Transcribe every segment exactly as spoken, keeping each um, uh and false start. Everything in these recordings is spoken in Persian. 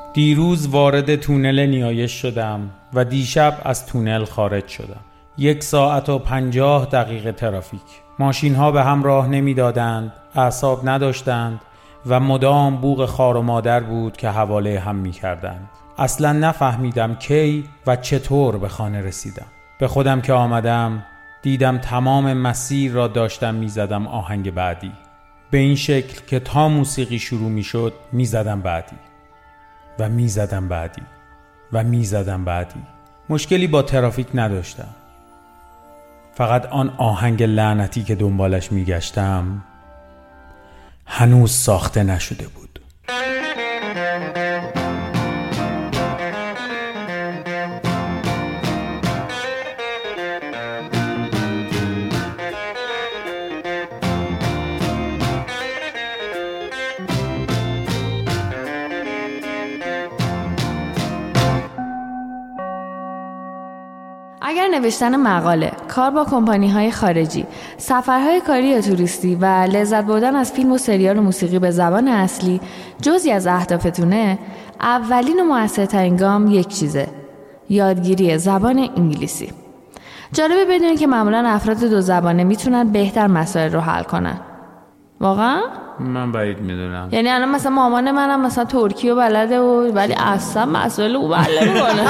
دیروز وارد تونل نیایش شدم و دیشب از تونل خارج شدم. یک ساعت و پنجاه دقیقه ترافیک. ماشین ها به هم راه نمی دادند، اعصاب نداشتند و مدام بوق خار و مادر بود که حواله هم می کردند. اصلا نفهمیدم کی و چطور به خانه رسیدم. به خودم که آمدم دیدم تمام مسیر را داشتم می زدم آهنگ بعدی، به این شکل که تا موسیقی شروع می شد می زدم بعدی و می زدم بعدی و می زدم بعدی. مشکلی با ترافیک نداشتم، فقط آن آهنگ لعنتی که دنبالش می گشتم هنوز ساخته نشده بود. اگر نوشتن مقاله، کار با کمپانی‌های خارجی، سفرهای کاری یا توریستی و لذت بردن از فیلم و سریال و موسیقی به زبان اصلی جزئی از اهدافتونه، اولین و موثرترین گام یک چیزه: یادگیری زبان انگلیسی. جالبه بدونید که معمولاً افراد دو زبانه میتونن بهتر مسائل رو حل کنن. واقعا؟ من بعید میدونم. یعنی الان مثلا مامان منم مثلا ترکی و بلده و ولی اصلا مسائل او بله میکنه.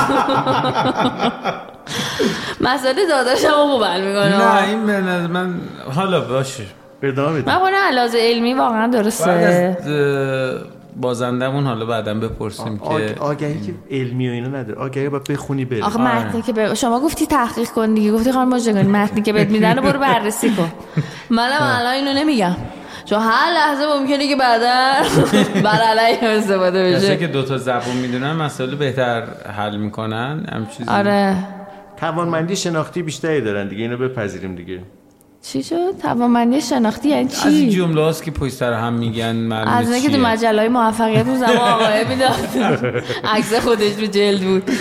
مسئله داداشم رو خوبل میکنه. نه این به نظر من حالا باشه ادامه بده. من کنه علاوه علمی واقعا درسته. بازندمون حالا بعداً بپرسیم آ... که آگهی که علمی و اینا نداره، آگهی باید بخونی بری. آخه متنی که ب... شما گفتی تحقیق کن دیگه، گفتی خانم ماجگانی متنی که بهت میدن رو برو بررسی کن. منم الان اینو نمیگم چون هر لحظه ممکنه که بعدا بر علیه استفاده بشه. کسی که دو تا زبان میدونن مسائل بهتر حل میکنن هم چیزی. آره توانمندی شناختی بیشتری دارن دیگه، اینو بپذیریم دیگه. چی شد؟ توانمندی شناختی یعنی چی؟ از این جمله هاست که پشت سر هم میگن معلومه از اینکه تو مجله های موفقیت اون زمان آقای میداد عکس خودش رو جلد بود.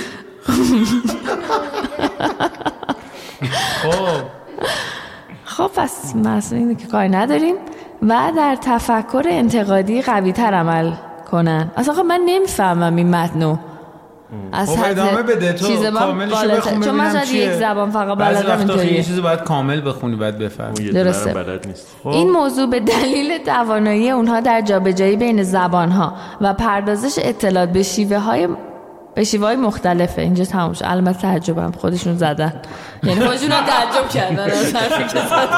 خب خب پس مثلا اینو که کاری نداریم و در تفکر انتقادی قوی تر عمل کنن. اصلا خب من نمیفهمم این متنو. خب ادامه بده تو کاملشو بخون چون من شاید یک زبان فقط بلدم اینطوریه. یه چیزو باید کامل بخونی بعد بفهمی. درسته. خب. این موضوع به دلیل توانایی اونها در جابجایی بین زبانها و پردازش اطلاعات به شیوه های به شیوه های مختلفه. اینجا تموم شد. البته تعجبم خودشون زدن، یعنی خودشون هم تعجب کردن از حرفی که زدن.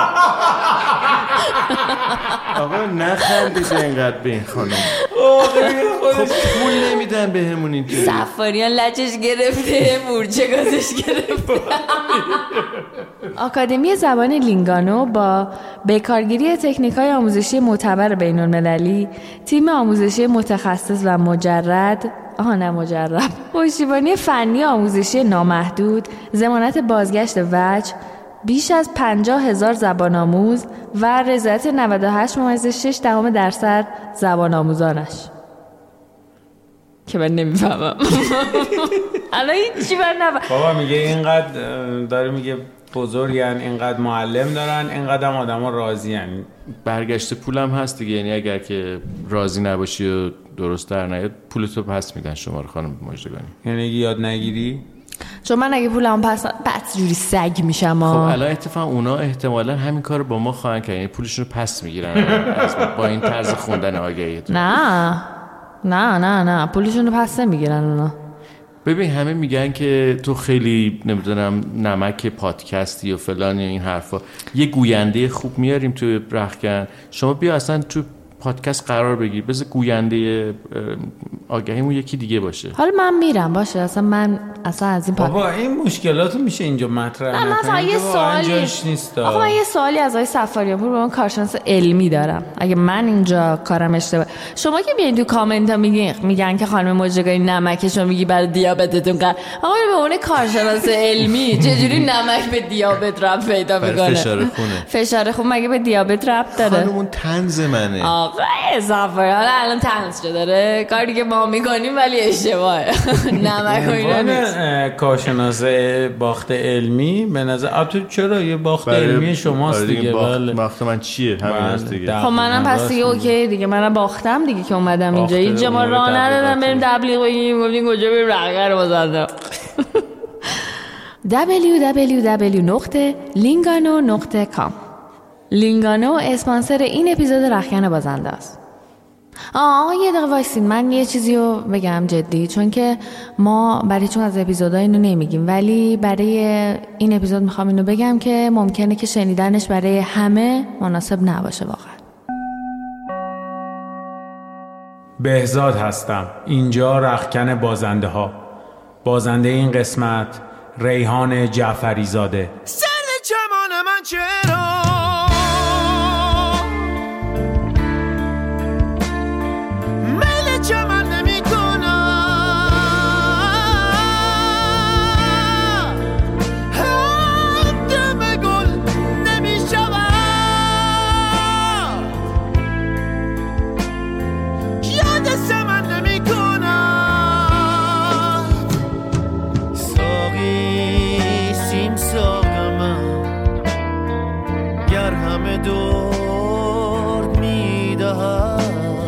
آقا نخندید اینقدر به این خانم. خب پول نمیدن بهمون اینطوری. سفاریان لجش گرفته، مورچه گازش گرفته. آکادمی زبان لینگانو با بکارگیری تکنیک‌های آموزشی معتبر بین‌المللی، تیم آموزشی متخصص و مجرد آها نه مجرب پشتیبانی فنی آموزشی نامحدود، ضمانت بازگشت وجه، بیش از پنجاه هزار زبان آموز و رضایت نود و هشت ممیز شش دهم درصد زبان آموزانش که من نمیفهمم. الان این چی من نفهم. بابا میگه اینقدر داره میگه بزرگن، اینقدر معلم دارن، اینقدر هم آدم ها راضی هن. برگشت پولم هست دیگه، یعنی اگر که راضی نباشی و درست در نیاد پولتو پس میدن شما رو خانم ماجدگانی. یعنی یاد نگیری؟ چون من اگه پولم پس پس جوری سگ میشم. خب الان اتفاقا اونا احتمالاً همین کارو با ما خواهن کرد، یعنی پولشون رو پس میگیرن با این طرز خوندن آگهی. نه نه نه نه پولشون رو پس نمیگیرن اونا. ببین همه میگن که تو خیلی نمیدونم نمک پادکستی و فلان و این حرفا، یه گوینده خوب میاریم تو رختکن، شما بیا اصلا تو پادکست قرار بگیر، بذار گوینده آگهیمون یکی دیگه باشه. حالا من میرم باشه، اصلا من اصلا از این بابا این مشکلاتو میشه اینجا مطرح نکنیم. نه مثلا یه سوالی آخه من یه سوالی از آقای سفاریان پور به من کارشناس علمی دارم. اگه من اینجا کارم اشتباه، شما که میایین تو کامنت ها میگین میگن که خانم ماجدگانی نمکشو میگی برای دیابتتون قرار، اما به اون کارشناس علمی چجوری نمک به دیابت ربط پیدا میکنه؟ فشار خونه. فشار خون مگه به دیابت ربط داره؟ خانمون طنز منه. آقای سفر حالا الان تنز شده داره کاری که ما میکنیم ولی اشتباهه. نمک و اینا نیست. کارشناس باخت علمی به نظر تو چرا یه باخت علمی شماست دیگه. بله باخت من چیه همین دیگه. خب منم پس دیگه اوکی دیگه منم باختم دیگه که اومدم اینجا. اینجا ما راه ندادم بریم تبلیغ بگیم گفتیم کجا بریم رهگر بازنده. دبلیو دبلیو دبلیو نقطه لینگانو نقطه کام. لینگانو اسپانسر این اپیزود رختکن بازنده است. آه یه دقیقه وایسین من یه چیزی رو بگم جدی، چون که ما برای چون از اپیزودها اینو نمیگیم ولی برای این اپیزود میخوام اینو بگم که ممکنه که شنیدنش برای همه مناسب نباشه. واقعا بهزاد هستم، اینجا رختکن بازنده ها. بازنده این قسمت ریحان جعفری زاده. سرد چمان من چرا میل چمن نمی کنم، دم گل نمی شود، یاد سمن نمی کنم. ساقی سیم ساقم گر همه درد می دهد،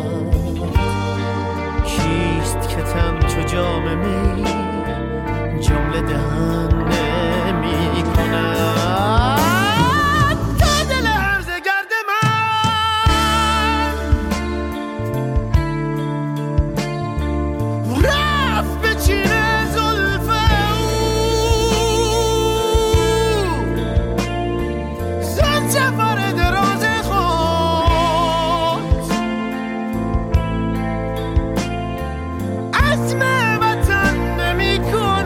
کیست که تن چو جام می جمله دهن نمی کند. تا دل عرض گرد من رفت به چین زلف او، زن سفر دراز خود عزم وطن نمی کنم.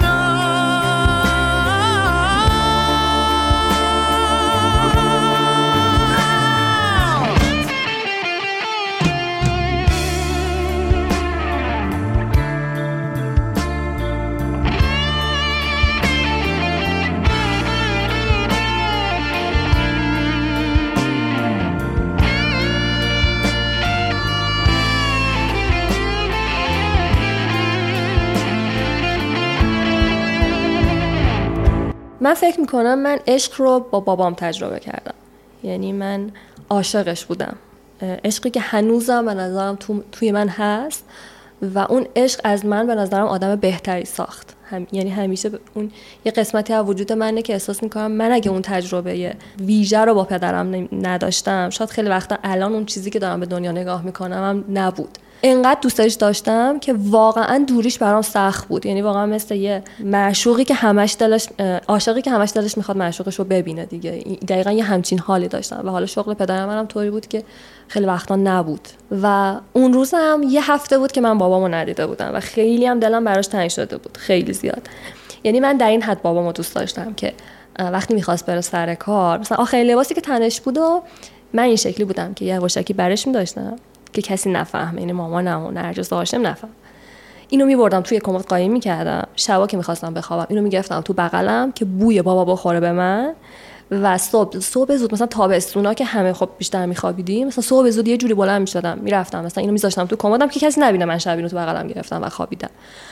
من فکر میکنم من عشق رو با بابام تجربه کردم. یعنی من عاشقش بودم، عشقی که هنوزم به نظرم تو، توی من هست و اون عشق از من به نظرم آدم بهتری ساخت. هم، یعنی همیشه اون یه قسمتی از وجود منه که احساس میکنم من اگه اون تجربه ویژه رو با پدرم نداشتم شاید خیلی وقتا الان اون چیزی که دارم به دنیا نگاه میکنم هم نبود. اینقدر دوستش داشتم که واقعا دوریش برام سخت بود. یعنی واقعا مثل یه معشوقی که همش دلش عاشقی که همش دلش میخواد معشوقش رو ببینه دیگه. دقیقاً یه همچین حالی داشتم و حالا شغل پدرم منم طوری بود که خیلی وقتا نبود و اون روز هم یه هفته بود که من بابامو ندیده بودم و خیلی هم دلم براش تنگ شده بود، خیلی زیاد. یعنی من در این حد بابامو دوست داشتم که وقتی میخواست بره سر کار مثلا آخرین لباسی که تنش بود و من این شکلی بودم که یه وشکی برش می‌داشتم که کسی نفهمه، یعنی مامانم و نرجس هاشم نفهم. اینو میبردم توی کمد قایم میکردم، شبا که میخواستم بخوابم اینو میگرفتم تو بغلم که بوی بابا بخوره به من و صبح صبح زود مثلا تابستونا که همه خب بیشتر میخوابیدیم مثلا صبح زود یه جوری بلند میشدم میرفتم مثلا اینو میذاشتم تو کمدم که کسی نبینه من شب اینو تو بغلم گرفتم و خوابیدم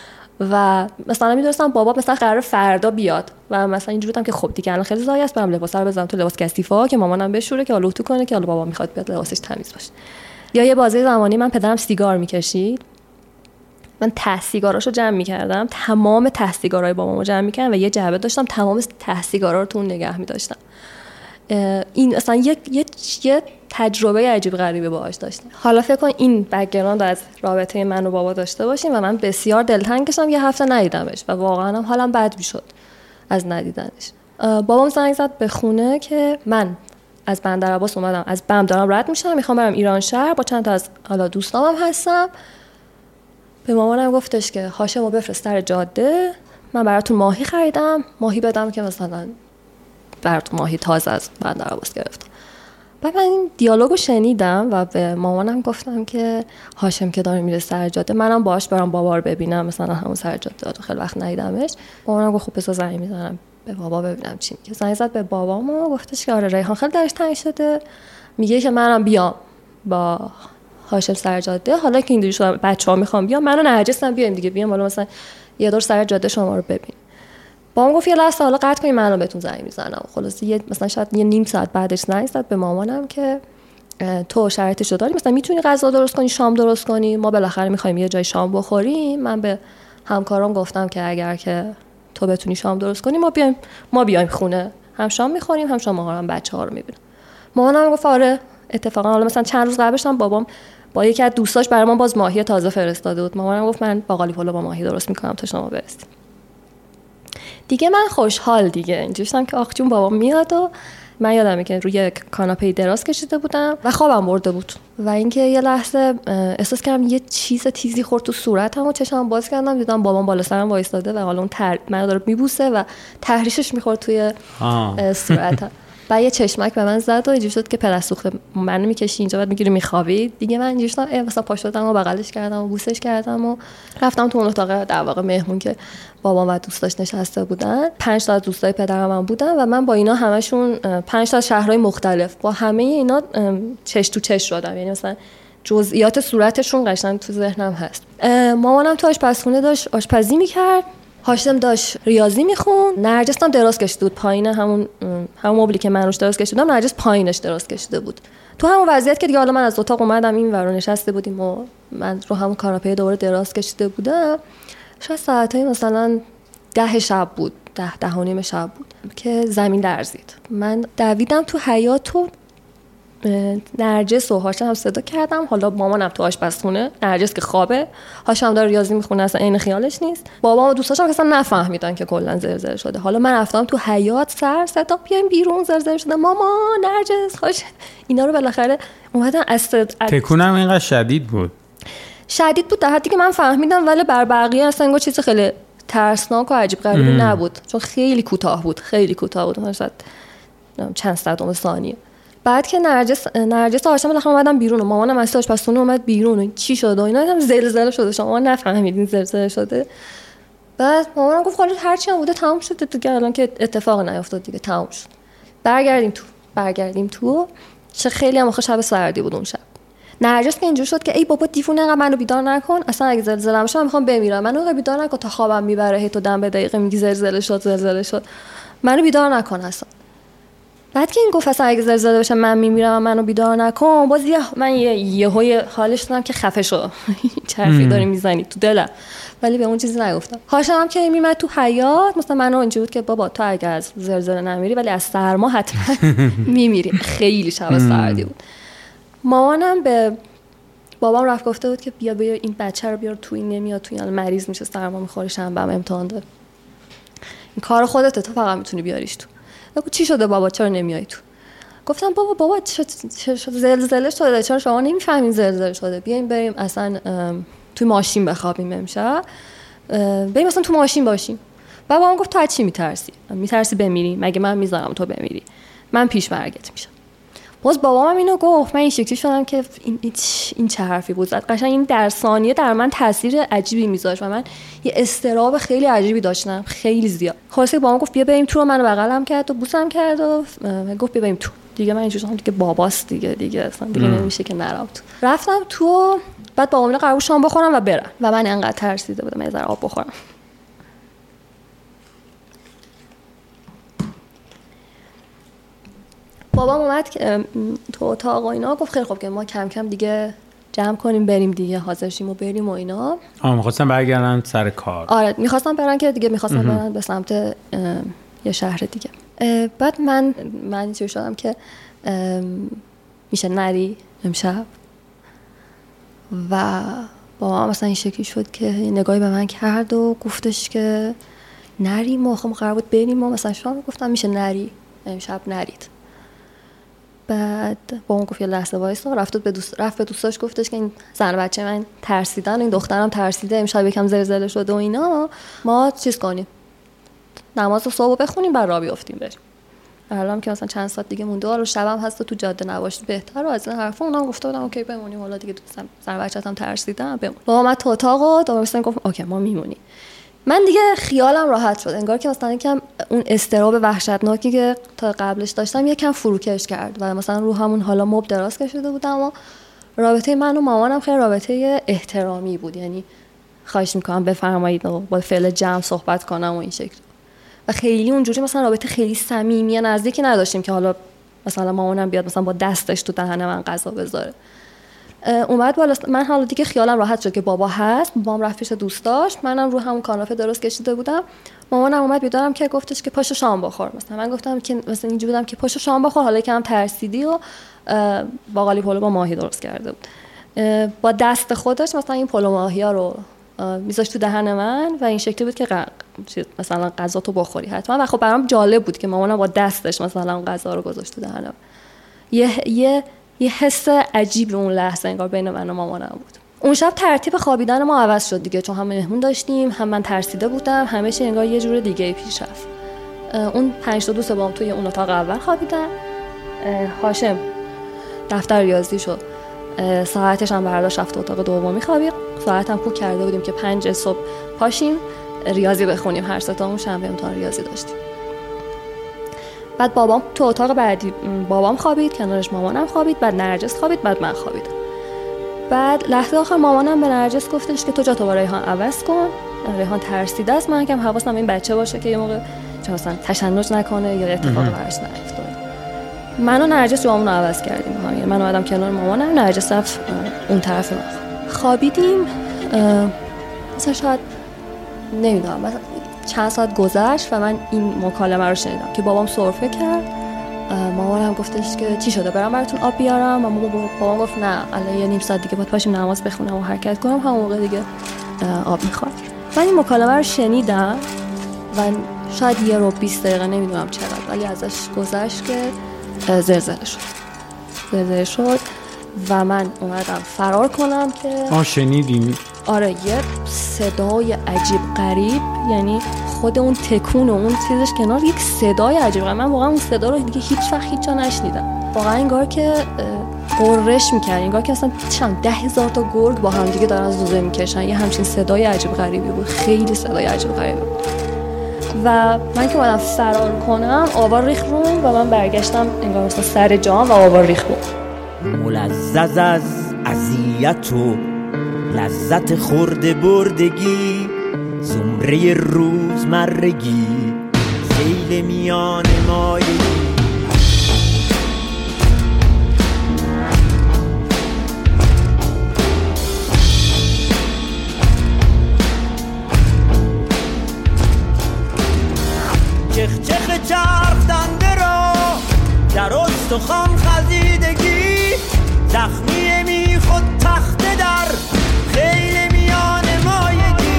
و مثلا میدونستم بابا مثلا قرار فردا بیاد و مثلا اینجوری بودم که خب دیگه الان خیلی زایی است برام لباسا رو بزنم تو لباس کثیفا که مامانم بشوره که حالا تو کنه که حالا بابا میخواد بیاد لباسش تمیز باشه. یا یه بازی زمانی من پدرم سیگار میکشید، من ته سیگاراشو جمع میکردم، تمام ته سیگارای بابامو جمع میکردم و یه جعبه داشتم تمام ته سیگارا رو تو اون نگه می‌داشتم. این اصلا یه یه یه تجربه عجیب غریبه باهاش داشتم. حالا فکر کن این بک‌گراند از رابطه من و بابا داشته باشیم و من بسیار دلتنگشم یه هفته ندیدمش و واقعا هم حالم بد میشد از ندیدنش. بابام زنگ زد به خونه که من از بندرعباس اومدم، از بم دارم رد میشم، میخوام برم ایران شهر با چند تا از حالا دوستامم هستم. به مامانم گفتش که هاشمو بفرست سر جاده، من براتون ماهی خریدم، ماهی بدم که مثلا براتون ماهی تازه از بندرعباس گرفتم. بعد من این دیالوگو شنیدم و به مامانم گفتم که هاشم که داره میره سر جاده، منم باهاش برام بابا رو ببینم، مثلا همون سر جاده خیلی وقت ندیدمش. مامانم گفت خب بذار زنگ میزنم به بابا ببینم چی میگه. زنگ زد به بابام و گفتش که آره ریحان خیلی درش تنگ شده، میگه که منم بیام با هاشم سر جاده، حالا که اینجوری شد بچه‌ها میخوام بیام، منو نرجس هم بیایم دیگه، بیام حالا مثلا یه دور سر جاده شما رو ببین. بابام گفت یه لحظه حالا قطع کنیم، منو بهتون زنگ میزنم. خلاص یه مثلا شاید یه نیم ساعت بعدش زنگ زد به مامانم که تو شرایطشو داری، مثلا میتونی غذا درست کنی، شام درست کنی، ما بالاخره میخوایم یه جای شام بخوریم. من به همکارام گفتم که اگر که تو بتونی شام درست کنی ما بیایم ما بیایم خونه، هم شام میخوریم هم شام هم بچه‌ها رو میبینم. مامانم گفت آره. اتفاقا حالا مثلا چند روز قبلش هم بابام با یکی از دوستاش برای ما باز ماهی تازه فرستاده بود. مامانم گفت من باقالی پلو با ماهی درست میکنم تا شما برسید. دیگه من خوشحال دیگه اینجوری شدم که آخ جون بابام میاد. و من یادمه که روی کاناپه دراز کشیده بودم و خوابم برده بود و اینکه یه لحظه احساس کردم یه چیز تیزی خورد تو صورتم و چشمم باز کردم دیدم بابام بالا سرم وایساده و حالا اون تر... منو داره میبوسه و تحریشش میخورد توی صورتم. بعد یه چشمک به من زد و اینجوری شد که پدر سوخته منو میکشی اینجا بعد میگیری میخوابی دیگه. من اینجوری شدم مثلا پا شدم و بغلش کردم و بوسش کردم و رفتم تو اون اتاق در واقع مهمون که بابام و دوستاش نشسته بودن. پنج تا از دوستای پدرم هم بودن و من با اینا همشون پنج تا از شهرهای مختلف با همه اینا چش تو چش شدم. یعنی مثلا جزئیات صورتشون قشنگ تو ذهنم هست. مامانم تو آشپزخونه داشت آشپزی میکرد، هاشم داشت ریاضی میخون، نرجس هم دراز کشیده بود پایین همون همون مبلی که من روش دراز کشیده بودم، نرجس پایینش دراز کشیده بود. تو همون وضعیت که دیگه حالا من از اتاق اومدم این ور نشسته بودیم و من رو همون کاناپه دوباره دراز کشیده بودم. شاید ساعتای مثلا ده شب بود، ده ده و نیم شب بود که زمین لرزید. من دویدم تو حیاط و نرجس و هاشم صدا کردم. حالا مامانم تو آشپزخونه، نرجس که خوابه، هاشم داره ریاضی میخونه اصلا عین خیالش نیست. بابام و دوستاشم اصلا نفهمیدن که کلا زلزله شده. حالا من رفتم تو حیاط سر صدا بیایم بیرون زلزله شده، ماما نرجس هاش اینا رو بالاخره اومدن از تکونم اینقدر شدید بود شدید بود در حدی که من فهمیدم، ولی بر بقیه اصلا انگار چیز خیلی ترسناک و عجیب غریبی نبود چون خیلی کوتاه بود خیلی کوتاه بود مثلا چند صدم ثانیه. بعد که نرجس نرجس هاشم بالاخره اومدن بیرون و مامانم از آشپزخونه اومد بیرون و چی شد و اینا هم زلزله شده، شما نفهمیدین زلزله شده. بعد مامانم گفت خالص هر چی هم بوده تمام شده دیگه، الان که اتفاق نیافتاد دیگه تمام شد. برگردیم تو برگردیم تو چه خیلی هم آخه شب سردی بود اون شب. نرجس که اینجوری شد که ای بابا دیوونه انقدر منو بیدار نکن، اصلا اگه زلزله بشه من میخوام بمیرم، منو انقدر بیدار نکن تا خوابم میبره، هی تو دم به دقیقه میگی زلزله شد زلزله شد، منو بیدار نکن اصلا. بعد که این گفت اصلا اگه زلزله بشه من میمیرم و منو بیدار نکن، باز یه من یه یهوی حالش دادم که خفه شو چه حرفی داری میزنی تو دلم، ولی به اون چیزی نگفتم. هاشم که میمد تو حیاط مثلا منو اینجوری بود که بابا تو اگه از زلزله نمیری ولی از سرما حتما میمیری. خیلی شب سردی بود. مامانم به بابام رفت گفته بود که بیا بیا این بچه رو بیار تو، این نمیاد تو، این مریض میشه سرما میخوره شنبه هم امتحان داره، این کار خودته تو فقط میتونی بیاریش تو. بگو چی شده بابا چرا نمیای تو؟ گفتم بابا بابا چرا زلزله شده، چرا شما نمیفهمین زلزله شده، بیایم بریم اصلا توی ماشین بخوابیم امشب، بریم اصلا تو ماشین باشیم. بابام گفت تو از چی میترسی؟ میترسی بمیری؟ مگه من میذارم تو بمیری؟ من پیش مرگت میشم. باز بابام اینو گفت، من این شکلی شدم که این این چه حرفی بود زد. قشنگ این در ثانیه در من تاثیر عجیبی میذاشت و من یه اضطراب خیلی عجیبی داشتم، خیلی زیاد. خلاصه بابام گفت بیا بریم تو، منو بغلم کرد و بوسم کرد و گفت بیا بریم تو. دیگه من اینجوری شدم دیگه باباست دیگه دیگه اصلا دیگه نمیشه که نرم تو. رفتم تو، بعد بابام قرار بود شام بخورم و برم و من انقدر ترسیده بودم یه ذره آب بخورم. بابام اومد که تو اتاق و اینا گفت خیلی خوب که ما کم کم دیگه جمع کنیم بریم دیگه، حاضر شیم و بریم و اینا. آه می‌خواستم برگردن سر کار. آره می‌خواستم برن که دیگه می‌خواستم برن به سمت یه شهر دیگه. بعد من من چه شدم که میشه نری امشب و بابام مثلا این شکلی شد که نگاهی به من کرد و گفتش که نری، ما خب قرار بود بریم و مثلا شام. گفتم میشه نری امشب نرید. بعد با اون گفت یه لحظه وایسا، رفت به دوست رفت به دوستاش گفتش که این زن بچه من ترسیدن، این دخترم ترسیده، امشب یکم زلزله شده و اینا، ما چیز کنیم نماز صبح بخونیم بعد راه بیافتیم بریم. الان که مثلا چند ساعت دیگه مونده و شبم هست تو جاده نباشید بهتره از این حرفا. اونم گفته بودم اوکی بمونیم، حالا دیگه دوستم زن بچه‌ام ترسیدن بمون. بابا من تو اتاق دوباره گفت اوکی ما میمونیم. من دیگه خیالم راحت شد، انگار که مثلا یکم اون اضطراب وحشتناکی که تا قبلش داشتم یکم فروکش کرد و مثلا رو همون حالا مبل دراز کشیده بودم و رابطه من و مامانم خیلی رابطه احترامی بود، یعنی خواهش میکنم بفرمایید با فعل جمع صحبت کنم و این شکل. و خیلی اونجوری مثلا رابطه خیلی صمیمی نزدیکی نداشتیم که حالا مثلا مامانم بیاد مثلا با دستش تو دهن من غذا بذاره. اومد بالا، من حالا دیگه خیالم راحت شد که بابا هست، بابام رفت پیش دوستاش، منم رو همون کاناپه درست کشیده بودم. مامانم اومد بیدارم که گفتش که پاشو شام بخور. مثلا من گفتم که مثلا اینجوری بودم که پاشو شام بخور، حالا یکم ترسیدی و باقالی پلو با ماهی درست کرده بود. با دست خودش مثلا این پلو ماهی‌ها رو میذاشت تو دهن من و این شکلی بود که غ... مثلا غذا تو بخوری حتما. و خب برام جالب بود که مامانم با دستش مثلا غذا رو گذاشت تو دهنم. یه یه یه حس عجیب اون لحظه انگار بین من و مامانم بود. اون شب ترتیب خوابیدن ما عوض شد دیگه، چون هم مهمون داشتیم، هم من ترسیده بودم، همه چی انگار یه جور دیگه پیش رفت. اون پنج تا دوست با هم توی اون اتاق اول خوابیدن. هاشم دفتر ریاضی شد، ساعتش هم برداشت رفت اتاق دومی خوابید. ساعتم پوک کرده بودیم که پنج صبح پاشیم ریاضی بخونیم، هر سه تامون شنبه امتحان ریاضی داشتیم. بعد بابام تو اتاق بعدی بابام خوابید، کنارش مامانم خوابید، بعد نرجس خوابید، بعد من خوابیدم. بعد لحظه آخر مامانم به نرجس گفتش که تو جاتو با ریحان عوض کن. ریحان ترسیده است، من کم حواسم این بچه باشه که یه موقع چه مثلا تشنج نکنه یا اتفاقی براش نیفته. من و نرجس جامون رو عوض کردیم با هم. من اومدم کنار مامانم، نرجس رفت اون طرف من. خوابیدیم مثلا شاید نمیدونم مثلا چند ساعت گذشت و من این مکالمه رو شنیدم که بابام سرفه کرد. مامانم گفتش که چی شده، برام براتون آب بیارم؟ و بابام گفت نه الان یه نیم ساعت دیگه باید پاشیم نماز بخونم و حرکت کنم، همون موقع دیگه آب میخواد. من این مکالمه رو شنیدم و شاید یه رو بیست دقیقه نمیدونم چقدر، ولی ازش گذشت که زلزله شد. زلزله شد و من اومدم فرار کنم که آه شنیدیم. آره یه صدای عجیب غریب، یعنی خود اون تکون و اون چیزش کنار، یک صدای عجیب غریب. من واقعا اون صدا رو دیگه هیچ وقت هیچ جا نشنیدم. واقعا انگار که قررش میکرد، انگار که اصلا چند ده هزار تا گرگ با هم دیگه دارن زوزه میکشن. یه همچین صدای عجیب غریبی بود، خیلی صدای عجیب غریبی بود. و من که اومدم فرار کنم آوار ریخت روم و من برگشتم انگار مثلا سر جام و آوار ریخت روم. ملذذ از اذیت و لذت خورده بردگی، زمره روزمرگی، سیل میان مایگی. چخ چخ چرخ دنده را در استخوان خزیدگی، زخمی می خود تخته در خیل میان مایگی.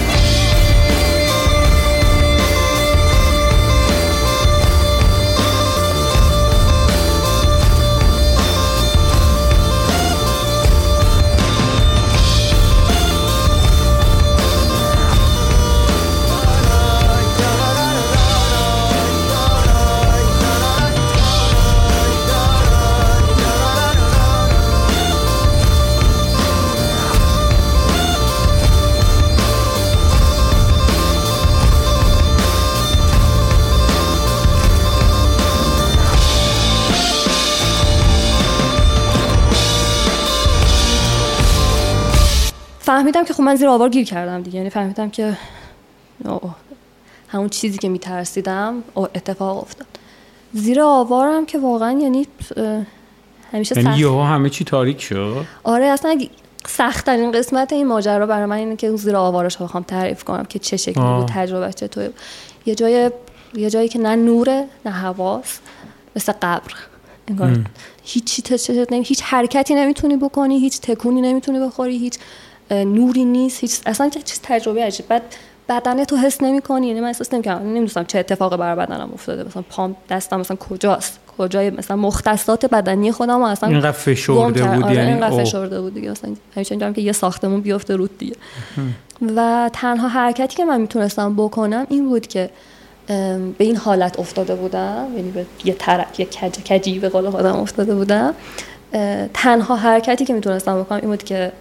فهمیدم که خب من زیر آوار گیر کردم دیگه، یعنی فهمیدم که اوه همون چیزی که میترسیدم اتفاق افتاد. زیر آوارم که واقعا یعنی همیشه یعنی یهو همه چی تاریک شد. آره اصلا سخت ترین قسمت این ماجرا برای من اینه که زیر آوارش بخوام تعریف کنم که چه شکلی بود، تجربه چطوره. یه جای یه جایی که نه نوره نه هواست، مثل قبر انگار هیچی تشت نمی هیچ حرکتی نمیتونی بکنی، هیچ تکونی نمیتونی بخوری، هیچ نوری نیست، هیچ اصلا چیز تجربه عجیب. بعد بدنت تو حس نمی‌کنی، یعنی من احساس نمی‌کنم، نمی‌دونم چه اتفاقی برای بدنم افتاده، مثلا پام دستم مثلا کجاست، کجای مثلا مختصات بدنی خودم اصلا اینقدر فشرده بود. آره یعنی اینقدر فشرده بود دیگه، مثلا همیشه میگم که یه ساختمون بیفته رود دیگه. و تنها حرکتی که من میتونستم بکنم این بود که به این حالت افتاده بودم، یعنی به یه ترک یه کج کجی به قول خودم افتاده بودم. تنها حرکتی که میتونستم بکنم این بود که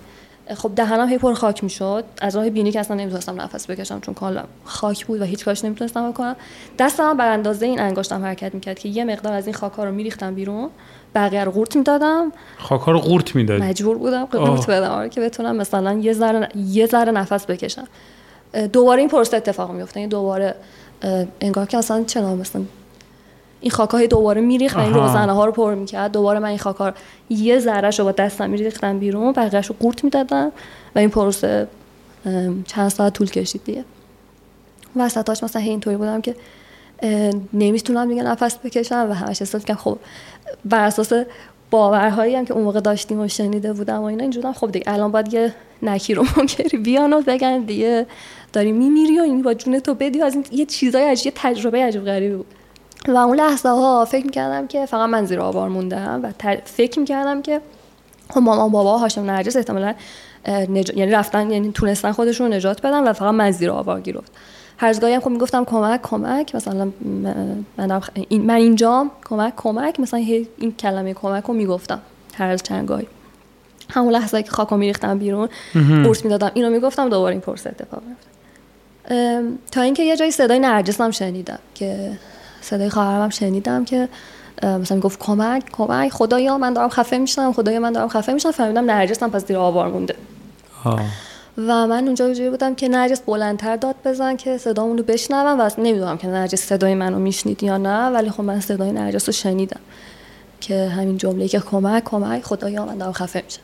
خب دهنم هی پر خاک میشد، از راه بینی که اصلا نمیتونستم نفس بکشم چون کاملا خاک بود و هیچ کارش نمیتونستم بکنم. دستم بر اندازه این انگشتم حرکت میکرد که یه مقدار از این خاک‌ها رو میریختم بیرون، بقیه رو قورت میدادم. خاک‌ها رو قورت میدادی؟ مجبور بودم قورت بدم آره که بتونم مثلا یه ذره یه ذره نفس بکشم. دوباره این پروسه اتفاق میفته، این دوباره انگار که اصلا چه نام مثلا این خاک‌های دوباره میریخت و این روزنه ها رو پر میکرد. دوباره من این خاک‌ها رو یه ذره‌شو با دستم میریختم بیرون، بقیه‌شو قورت میدادم و این پروسه چند ساعت طول کشید دیگه. وسطاش مثلا اینطوری بودم که نمیتونم دیگه نفس بکشم و همش احساس کردم خب بر اساس باورهایی هم که اون موقع داشتیم و شنیده بودم و اینا اینجوریام خب دیگه الان باید یه نکی رو منکری بیان و بگن دیگه داری میمیری و این با جون تو بدی و از این یه چیزای عجیب، تجربه عجیب غریبی بود. و اون لحظه ها فکر می‌کردم که فقط من زیر آوار موندم و تر... فکر می‌کردم که خب مامان بابا هاشم نرجس احتمالاً نج... یعنی رفتن یعنی تونستن خودشون رو نجات بدن و فقط من زیر آوار گیر افتادم. هر از گاهی هم خب میگفتم کمک کمک مثلا من این من اینجام کمک کمک مثلا این کلمه کمک رو میگفتم هر از چند گاهی. همون لحظه‌ای که خاکو میریختم بیرون قورت میدادم اینو میگفتم دوباره این پرسه اتفاق میفته. تا اینکه یه جایی صدای نرجس هم شنیدم که صدای خواهرم هم شنیدم که مثلا میگفت کمک کمک خدایا من دارم خفه میشم خدایا من دارم خفه میشم. فهمیدم نرجس هم پس زیر آوار مونده. آه. و من اونجا اونجوری بودم که نرجس بلندتر داد بزن که صدامون رو بشنوم و نمیدونم که نرجس صدای منو میشنید یا نه، ولی خب من صدای نرجس رو شنیدم که همین جمله که کمک کمک خدایا من دارم خفه میشم.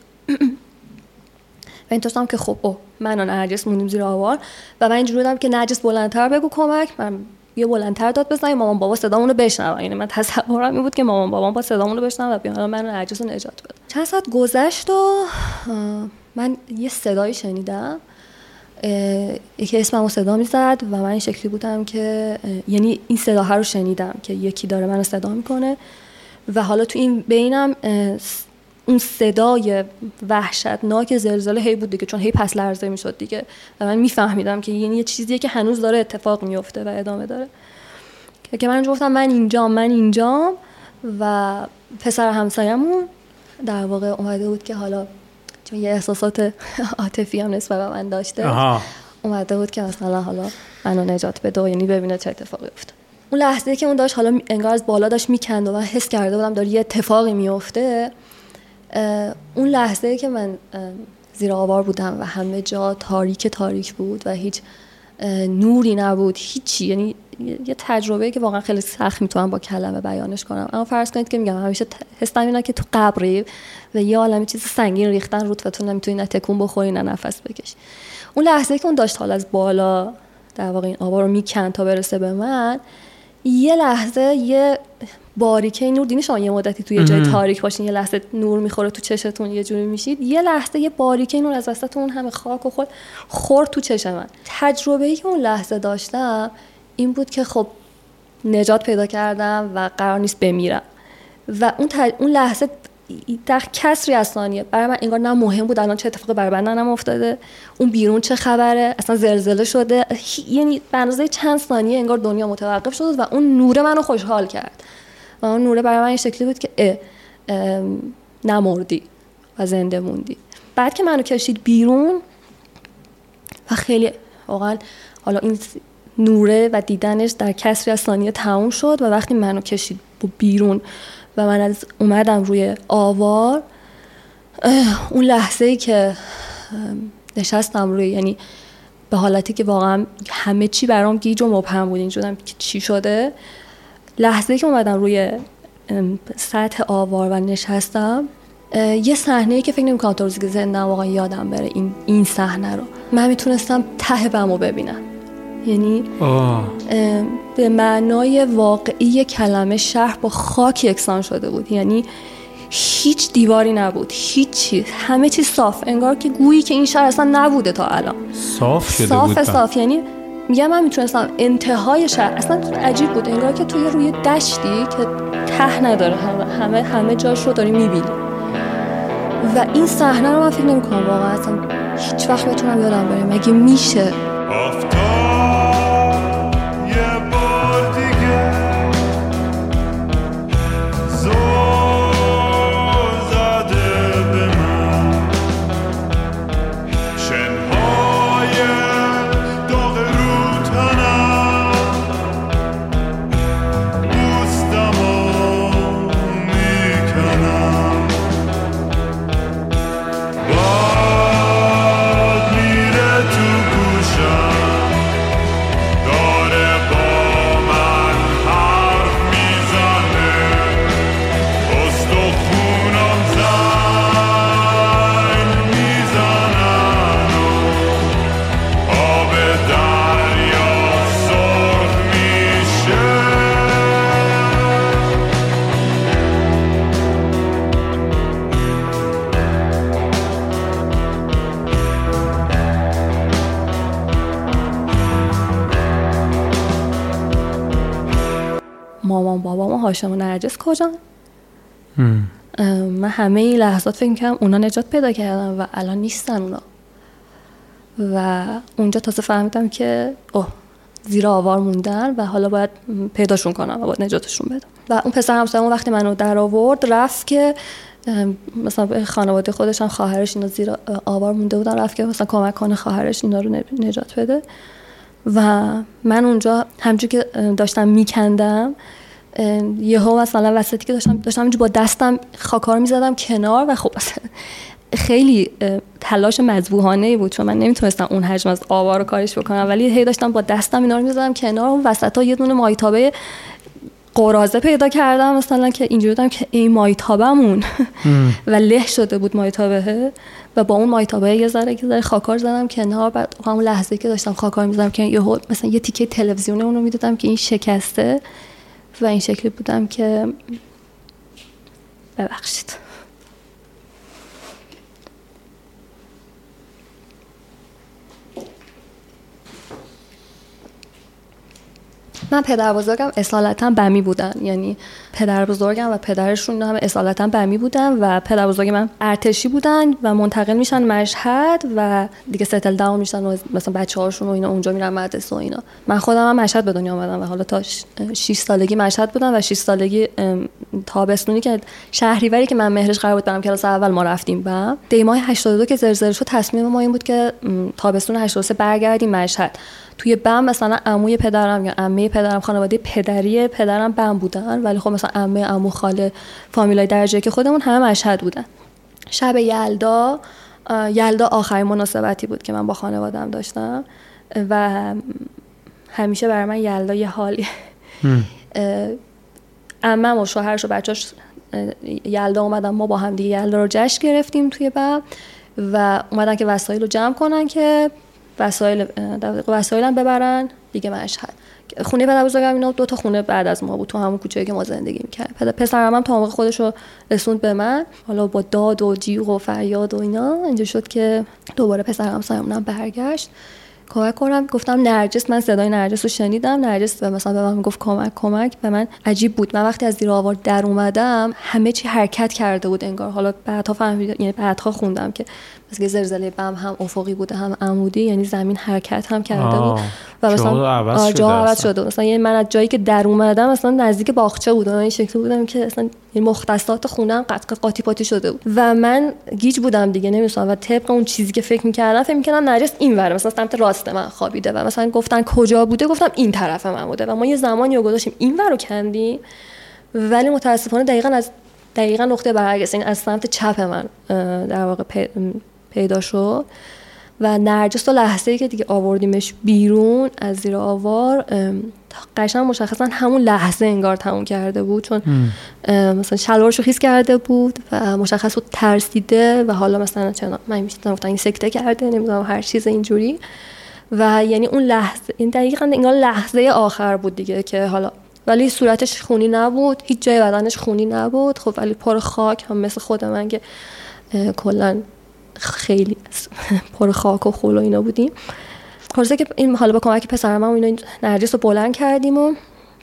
و این توستم که خب اوه من و نرجس موندیم زیر آوار و من اینجوری بودم که نرجس بلندتر بگو کمک، من یه بلندتر داد بزنم مامان بابا صدامون رو بشنون. یعنی من تصورم این بود که مامان بابا با صدامون رو بشنون و بیان من و نرجس رو نجات بدن. چند ساعت گذشت و من یه صدایی شنیدم یکی اسممو صدا میزد و من این شکلی بودم که یعنی این صداها رو شنیدم که یکی داره منو صدا میکنه و حالا تو این بینم اون صدای وحشتناک زلزله هی بود دیگه، چون هی پس لرزه میشد دیگه و من میفهمیدم که یعنی یه چیزیه که هنوز داره اتفاق میفته و ادامه داره که من گفتم من اینجام من اینجام و پسر همسایه‌مون در واقع اومده بود که حالا چون یه احساسات عاطفی هم نسبت به من داشته آها. اومده بود که مثلا حالا منو نجات بده، یعنی ببینه چه اتفاقی افتاد. اون لحظه که اون داشت حالا انگار از بالا داشت میکند و من حس کرده بودم داره یه اتفاقی میفته. اون لحظه که من زیر آوار بودم و همه جا تاریک تاریک بود و هیچ نوری نبود هیچی، یعنی یه تجربه که واقعا خیلی سخت میتونم با کلمه بیانش کنم. اما فرض کنید که میگم همیشه حسم اینه که تو قبری و یه عالمه چیز سنگین ریختن رود و تو نمیتونی نه تکون بخوری نه نفس بکشی. اون لحظه که اون داشت حال از بالا در واقع این آوار رو میکند تا برسه به من، یه لحظه یه باریکه نور دیدین شما یه مدتی توی یه جای تاریک باشین یه لحظه نور میخوره تو چشتون یه جوری میشید، یه لحظه یه باریکه نور از وسط اون همه خاک و خود خورد تو چشم من. تجربه‌ای که اون لحظه داشتم این بود که خب نجات پیدا کردم و قرار نیست بمیرم و اون تج... اون لحظه در کسری از ثانیه برای من انگار نه مهم بود الان چه اتفاقی برای بندنم افتاده، اون بیرون چه خبره، اصلا زلزله شده، یعنی به اندازه چند ثانیه انگار دنیا متوقف شد و اون نور منو خوشحال کرد و اون نوره برای من این شکلی بود که نمردی و زنده موندی. بعد که منو کشید بیرون و خیلی واقعا حالا این نوره و دیدنش در کسری از ثانیه تموم شد و وقتی منو کشید بیرون و من از اومدم روی آوار، اون لحظه‌ای که نشستم روی، یعنی به حالتی که واقعا همه چی برام گیج و مبهم بود، اینجوریام که چی شده. لحظه‌ای که اومدم روی سطح آوار و نشستم، یه صحنه‌ای که فکر نمی‌کنم تا روزی که زندم واقعا یادم بره این این صحنه رو. من میتونستم ته بمو ببینم، یعنی به معنای واقعی کلمه شهر با خاک یکسان شده بود، یعنی هیچ دیواری نبود، هیچ چیز، همه چیز صاف، انگار که گویی که این شهر اصلا نبوده تا الان. صاف شده صاف بود. صاف صاف یعنی میگم من میتونستم انتهای شهر، اصلا عجیب بود، انگار که توی روی دشتی که ته نداره، همه همه جاش رو داری میبینی. و این صحنه رو من فکر نمی‌کنم واقعا اصلا هیچ وقت بتونم یادم بره. مگه میشه؟ هاشم و نرجس کجا؟ من همه این لحظات فکر می‌کردم اونا نجات پیدا کردن و الان نیستن اونا. و اونجا تازه فهمیدم که اوه زیر آوار موندن و حالا باید پیداشون کنم و باید نجاتشون بدم. و اون پسر همسایه‌مون وقتی منو در آورد رفت که مثلا به خانواده خودش هم خواهرش اینا زیر آوار مونده بودن، رفت که مثلا کمک کنه خواهرش اینا رو نجات بده. و من اونجا همونجوری که داشتم میکندم یهو مثلا وسطی که داشتم داشتم با دستم خاکا رو میزدم کنار و خب خیلی تلاش مذبوحانه‌ای بود چون من نمیتونستم اون حجم از آوار رو کارش بکنم، ولی هی داشتم با دستم اینا رو میزدم کنار. اون وسطا یه دونه مایتابه قرازه پیدا کردم مثلا که اینجوری بودم که این مایتابمون و له شده بود مایتابه و با اون مایتابه یه ذره یه ذره خاکار زدم کنار. بعد همون لحظه که داشتم خاکار می‌زدم که یهو مثلا یه تیکه تلویزیون اون رو می‌دیدم که این شکسته و این شکلی بودم که ببخشید. من پدر بزرگم اصالتا بمی بودن، یعنی پدر بزرگم و پدرشون هم اصالتا بمی بودن و پدر بزرگ من ارتشی بودن و منتقل میشن مشهد و دیگه ستل داون میشن و مثلا بچه‌هاشون و اینا اونجا میرن مدرسه و اینا. من خودم هم مشهد به دنیا اومدم و حالا تا شش سالگی مشهد بودم و شش سالگی تابستونی که شهریوری که من مهرش قرار بود برم کلاس اول ما رفتیم بم. دی ماه هشتاد و دو که زلزله شد تصمیم ما این بود که تابستون هشتاد و سه برگردیم مشهد. توی بم مثلا عموی پدرم یا عمه پدرم خانواده پدری پدرم بم بودن، ولی خب مثلا عمه عمو خاله فامیلای درجه که خودمون همه مشهد بودن. شب یلدا یلدا آخرین مناسبتی بود که من با خانواده‌ام داشتم و همیشه برای من یلدا یه حالی عمم و شوهرش و بچه‌اش یلدا اومدن، ما با هم دیگه یلدا رو جشن گرفتیم توی بم و اومدن که وسایل رو جمع کنن که وسایل وسایلم ببرن دیگه مشهد. خونه پدر بزرگم اینا دو تا خونه بعد از ما بود تو همون کوچه‌ای که ما زندگی می‌کردیم. پدر پسرم هم تا موقع خودش رو رسوند به من، حالا با داد و جیغ و فریاد و اینا اینجا شد که دوباره پسرم سایمونم برگشت کمک کنم. گفتم نرجس، من صدای نرجس رو شنیدم. نرجس مثلا به من میگفت کمک کمک. به من عجیب بود، من وقتی از زیر آوار در اومدم همه چی حرکت کرده بود انگار. حالا بعدها فهمیدم، یعنی بعدها خوندم که مثلا زلزله بم هم افقی بوده هم عمودی، یعنی زمین حرکت هم کرده بود و مثلا جا عوض شده. مثلا یعنی من از جایی که در اومدم مثلا نزدیک باغچه بودم، این شکلی بودم که مثلا این مختصات خونم قطع قاطی پاتی شده بود و من گیج بودم دیگه نمی‌دونم و طبق اون چیزی که فکر می‌کردم فکر می‌کردم نرجس اینوره مثلا سمت راست من خوابیده و مثلا گفتن کجا بوده، گفتم این طرف من بوده و ما یه زمانی رو گذاشتیم اینور رو کندیم، ولی متاسفانه دقیقاً از دقیقاً نقطه برعکس، این از سمت چپ من در واقع پیدا شد و نرجس تو لحظه‌ای که دیگه آوردیمش بیرون از زیر آوار قشنگ مشخصا همون لحظه انگار تموم کرده بود، چون مثلا شلوارشو خیس کرده بود و مشخص بود ترسیده و حالا مثلا چرا من میشتم گفتن این سکته کرده نمیدونم هر چیز اینجوری و یعنی اون لحظه این دقیقاً انگار لحظه آخر بود دیگه که حالا، ولی صورتش خونی نبود، هیچ جای بدنش خونی نبود خب، ولی پر خاک هم مثل خود من که کلا خیلی پر خاک و خول و اینا بودیم. خلاصه که این حالا با کمک پسرم و اینا نرجس رو بلند کردیم و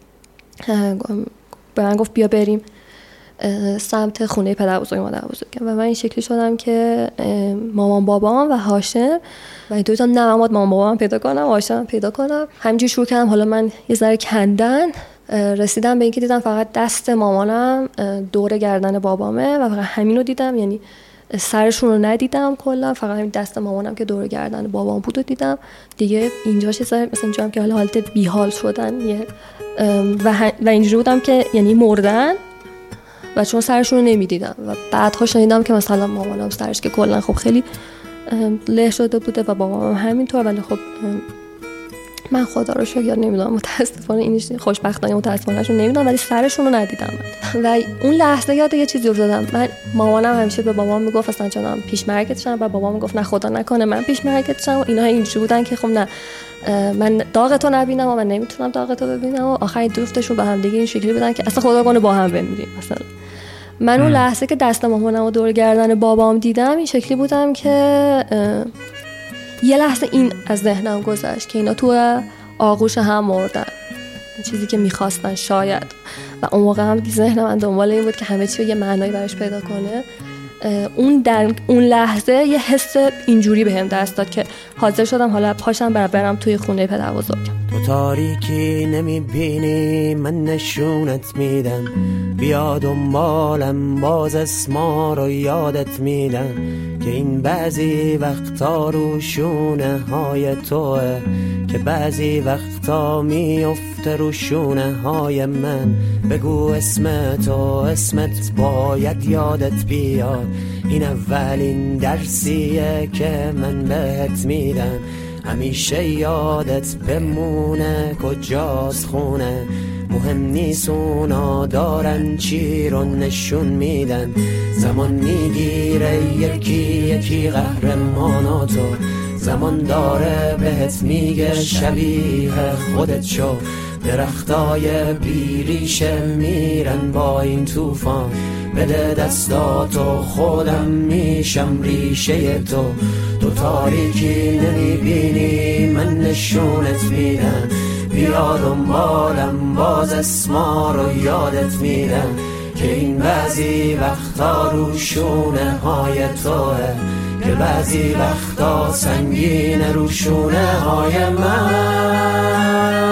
به من گفت بیا بریم سمت خونه پدر بزرگ مادر بزرگم و من این شکلی شدم که مامان بابام و هاشم و دو تا نه من باید مامان بابام پیدا کنم و هاشم پیدا کنم. همینجوری شروع کردم حالا من یه ذره کندن، رسیدم به اینکه دیدم فقط دست مامانم دور گردن بابامه و فقط همین رو دیدم، یعنی سرشون رو ندیدم کلا، فقط همین دست مامانم که دور گردن بابام بود و دیدم دیگه. اینجاش مثلا اینجام که حالا حالت بیحال شدن یه و, و اینجوری بودم که یعنی مردن و چون سرشون رو نمیدیدم و بعدها شنیدم که مثلا مامانم سرش که کلا خب خیلی له شده بوده و بابام همینطور، ولی خب من خدا رو شکر نمیدونم متاسفانه اینش خوشبختانه متاسفانهشون نمیدونم، ولی سرشون رو ندیدم من. و اون لحظه یاد یه چیزی افتادم. من مامانم همیشه به بابام میگفت اصلا چنان پیش مرگت شم و بابام میگفت نه خدا نکنه من پیش مرگت شم و اینا اینجوری بودن که خب نه من داغتو نبینم و من نمیتونم داغتو ببینم و آخرین دوستشون به هم دیگه این شکلی بودن که اصلا خدا کنه با هم بمیریم. مثلا من اون لحظه که دست مامانم و دور گردن بابام دیدم این شکلی بودم که یه لحظه این از ذهنم گذشت که اینا تو آغوش هم مردن، چیزی که میخواستن شاید و اون موقع هم ذهن من دنبال این بود که همه چی رو یه معنایی براش پیدا کنه. اون در اون لحظه یه حس اینجوری بهم دست داد که حاضر شدم حالا پاشم برم برم توی خونه پدر بزرگم. تو تاریکی نمیبینی من نشونت میدم، بیا دنبالم باز اسما رو یادت میدم که این بعضی وقتا رو شونه های توه، که بعضی وقتا میفته رو شونه های من. بگو اسمت و اسمت باید یادت بیاد، این اولین درسیه که من بهت میدم. همیشه یادت بمونه کجاست خونه، مهم نیست اونا دارن چی رو نشون میدن. زمان میگیره یکی یکی قهرماناتو، زمان داره بهت میگه شبیه خودت شو. درختای بیریشه میرن با این طوفان، بده دستاتو خودم میشم ریشه تو. تو تاریکی نمیبینی من نشونت میدم، بیا دنبالم باز اسما رو یادت میدم که این بعضی وقتا رو شونه های توه، که بعضی وقتا سنگین رو شونه های من.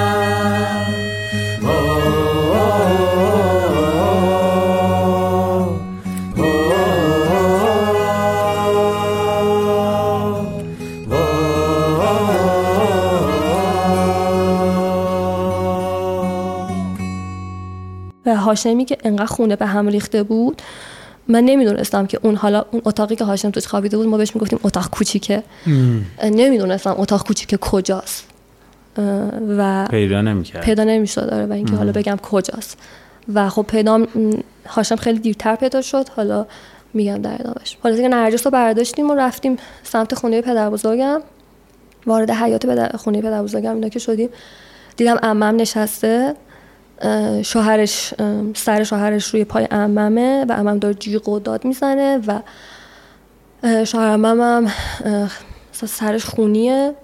و هاشمی که انقدر خونه به هم ریخته بود، من نمیدونستم که اون حالا اون اتاقی که هاشم توش خوابیده بود ما بهش میگفتیم اتاق کوچیکه. نمیدونستم اتاق کوچیکه کجاست و پیدا نمی‌کرد پیدا نمی‌شد داره و اینکه حالا بگم کجاست. و خب پیدا هاشم خیلی دیرتر پیدا شد، حالا میگم در ادامهش. حالا دیگه نرجس رو برداشتیم و رفتیم سمت خونه پدر بزرگم. وارد حیاط پدر خونه پدر بزرگم اینا که شدیم، دیدم عمم نشسته، شوهرش سر شوهرش روی پای عممه و عمم داره جیغ و داد میزنه و شوهر عممم سرش خونیه،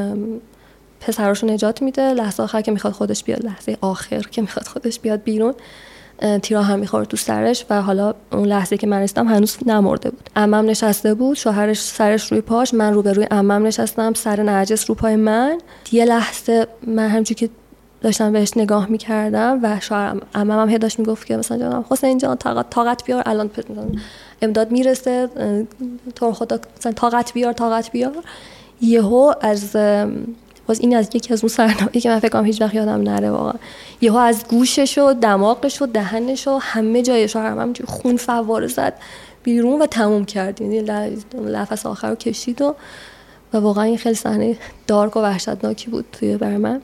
پسراشو نجات میده. لحظه آخر که میخواد خودش بیاد، لحظه آخر که میخواد خودش بیاد بیرون، تیرا هم میخوره تو سرش و حالا اون لحظه که من رسیدم هنوز نمرده بود. عمم نشسته بود، شوهرش سرش روی پاش، من روبروی عمم نشستم، سر نرجس رو پای من. یه لحظه من همونجوری که داشتم بهش نگاه میکردم و شوهرم عمم هم داشت میگفت که مثلا جان حسین جان طاقت طاقت بیار، الان امداد میرسه، تو خدا مثلا طاقت بیار طاقت بیار. یهو از باز این از یکی از اون صحنه‌ای که من فکر کنم هیچ وقت یادم نره واقعا، یهو از گوشش و دماغش و دهنش و همه جای شوهرم هم خون فواره زد بیرون و تموم کرد. یعنی نفس آخر رو کشید و و واقعا این خیلی صحنه دارک و وحشتناکی بود توی برای من.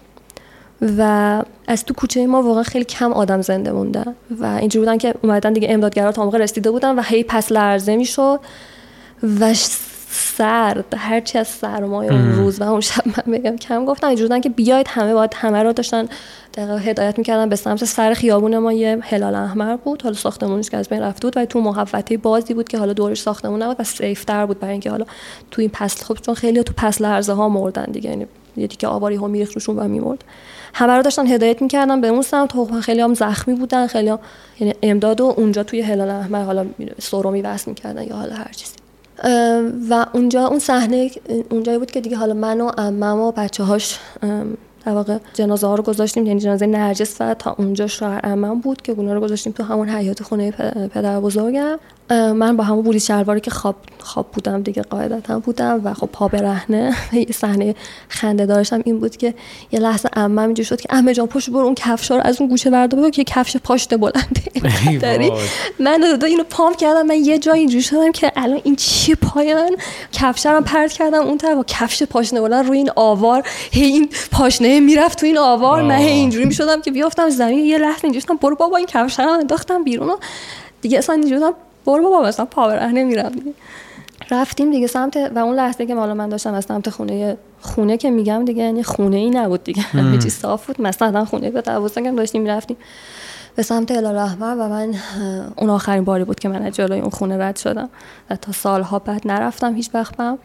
و از تو کوچه ما واقعا خیلی کم آدم زنده موندن و اینجوری بودن که اومدن دیگه امدادگرا تا موقع رسیده بودن و هی پس لرزه میشد و سرد، هرچی از سرمای اون روز و اون شب من بگم کم گفتن. اینجوری بودن که بیاید همه، باید همه رو داشتن دقیقا هدایت میکردن به سمت سر خیابون ما. یه هلال احمر بود، حالا ساختمونش که از بین رفته بود و تو محوطه بازی بود که حالا دورش ساختمون نبود و سیف تر بود برای اینکه حالا تو این پس خب چون خیلی تو پس لرزه ها مردن دیگه، یعنی یه دیگه آواری ها میریخت روشون و میمرد. همه رو داشتن هدایت میکردن به اون سمت. خیلی هم زخمی بودن، خیلی هم یعنی امداد و اونجا توی هلال احمر حالا سرو می‌وصل میکردن یا حالا هر چیزی. و اونجا اون صحنه اونجایی بود که دیگه حالا من و عمم و بچه‌هاش در واقع جنازه ها رو گذاشتیم، یعنی جنازه نرجس و تا اونجا شوهر عمم بود که اونا رو گذاشتیم تو همون حیاط خونه پدر بزرگم. من با همون بولی شلواری که خواب خواب بودم دیگه قاعدتا بودم و خب پا برهنه. یه صحنه خنده داشتم این بود که یه لحظه عمم اینجوری شد که عمه جان پشت برو اون کفشا رو از اون گوشه بردار بگو که کفش پاشنه بلنده داری. من دادا اینو پام کردم، من یه جایی اینجوری شدم که الان این چیه پای من، کفش رو پرت کردم اون طرف با کفش پاشنه بلند روی این آوار، هی این پاشنه میرفت تو این آوار، من هی اینجوری میشدم که بیافتم زمین. یه لحظه اینجوری شدم برو بابا این کفش رو انداختم بیرون و دیگه اصلا اینجوری شدم برو بابا مثلا پا برهنه میرم دیگه. رفتیم دیگه سمت و اون لحظه که حالا من داشتم از سمت خونه خونه که میگم دیگه یعنی خونه ای نبود دیگه، همه چیز صاف بود، مثلا خونه به دوازدهم داشتیم میرفتیم به سمت هلال احمر و من اون آخرین باری بود که من از جلوی اون خونه رد شدم و تا سالها بعد نرفتم هیچ وقت. بهم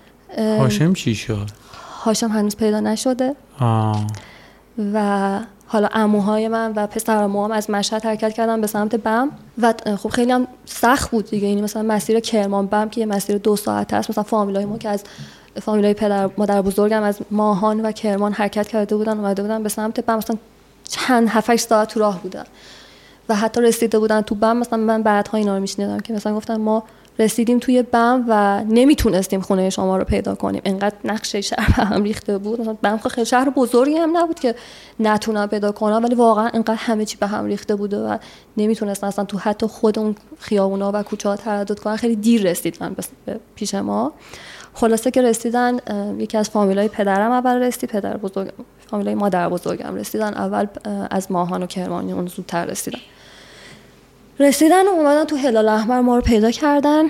هاشم چی شد؟ هاشم هنوز پیدا نشده. آه. و حالا عموهای من و پسرعموام از مشهد حرکت کردن به سمت بم و خب خیلی هم سخت بود دیگه. یعنی مثلا مسیر کرمان بم که یه مسیر دو ساعته است، مثلا فامیلای ما که از فامیلای پدر مادر بزرگم از ماهان و کرمان حرکت کرده بودن اومده بودن به سمت بم، مثلا چند هفت ساعت تو راه بودن و حتی رسیده بودن تو بم. مثلا من بعدها اینا رو میشنیدم که مثلا گفتن ما رسیدیم توی بم و نمیتونستیم خونه شما رو پیدا کنیم، انقدر نقشه شهر به هم ریخته بود. مثلا بم خیلی شهر بزرگی هم نبود که نتونن پیدا کنن، ولی واقعا انقدر همه چی به هم ریخته بود و نمیتونستن اصلا تو حتی خود اون خیابونا و کوچه‌ها تردد کنن. خیلی دیر رسیدن به پیش ما. خلاصه که رسیدن، یکی از فامیلای پدرم اول رسید، پدر بزرگ فامیلای مادر بزرگم رسیدن اول، از ماهان و کرمانی اون زودتر رسیدن. رسیدن و اومدن تو هلال احمر ما رو پیدا کردن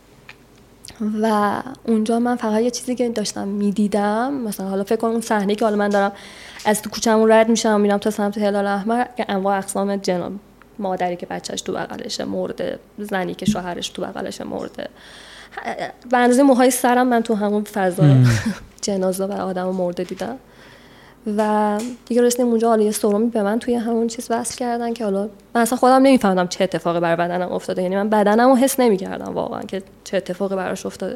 و اونجا من فقط یه چیزی که داشتم میدیدم، مثلا حالا فکر کنم اون صحنه که حالا من دارم از تو کوچه‌مون رد میشم میرم تا سمت هلال احمر که انواع اقسام جناب، مادری که بچهش تو بغلشه مرده، زنی که شوهرش تو بغلشه مرده، به اندازه موهای سرم من تو همون فضا جنازه و آدم مرده دیدم. و دیگه رسیدیم اونجا، حالا یه سرمی به من توی همون چیز وصل کردن که حالا من اصلا خودم نمیفهمم چه اتفاقی بر بدنم افتاده. یعنی من بدنم رو حس نمی‌کردم واقعا که چه اتفاقی براش افتاده.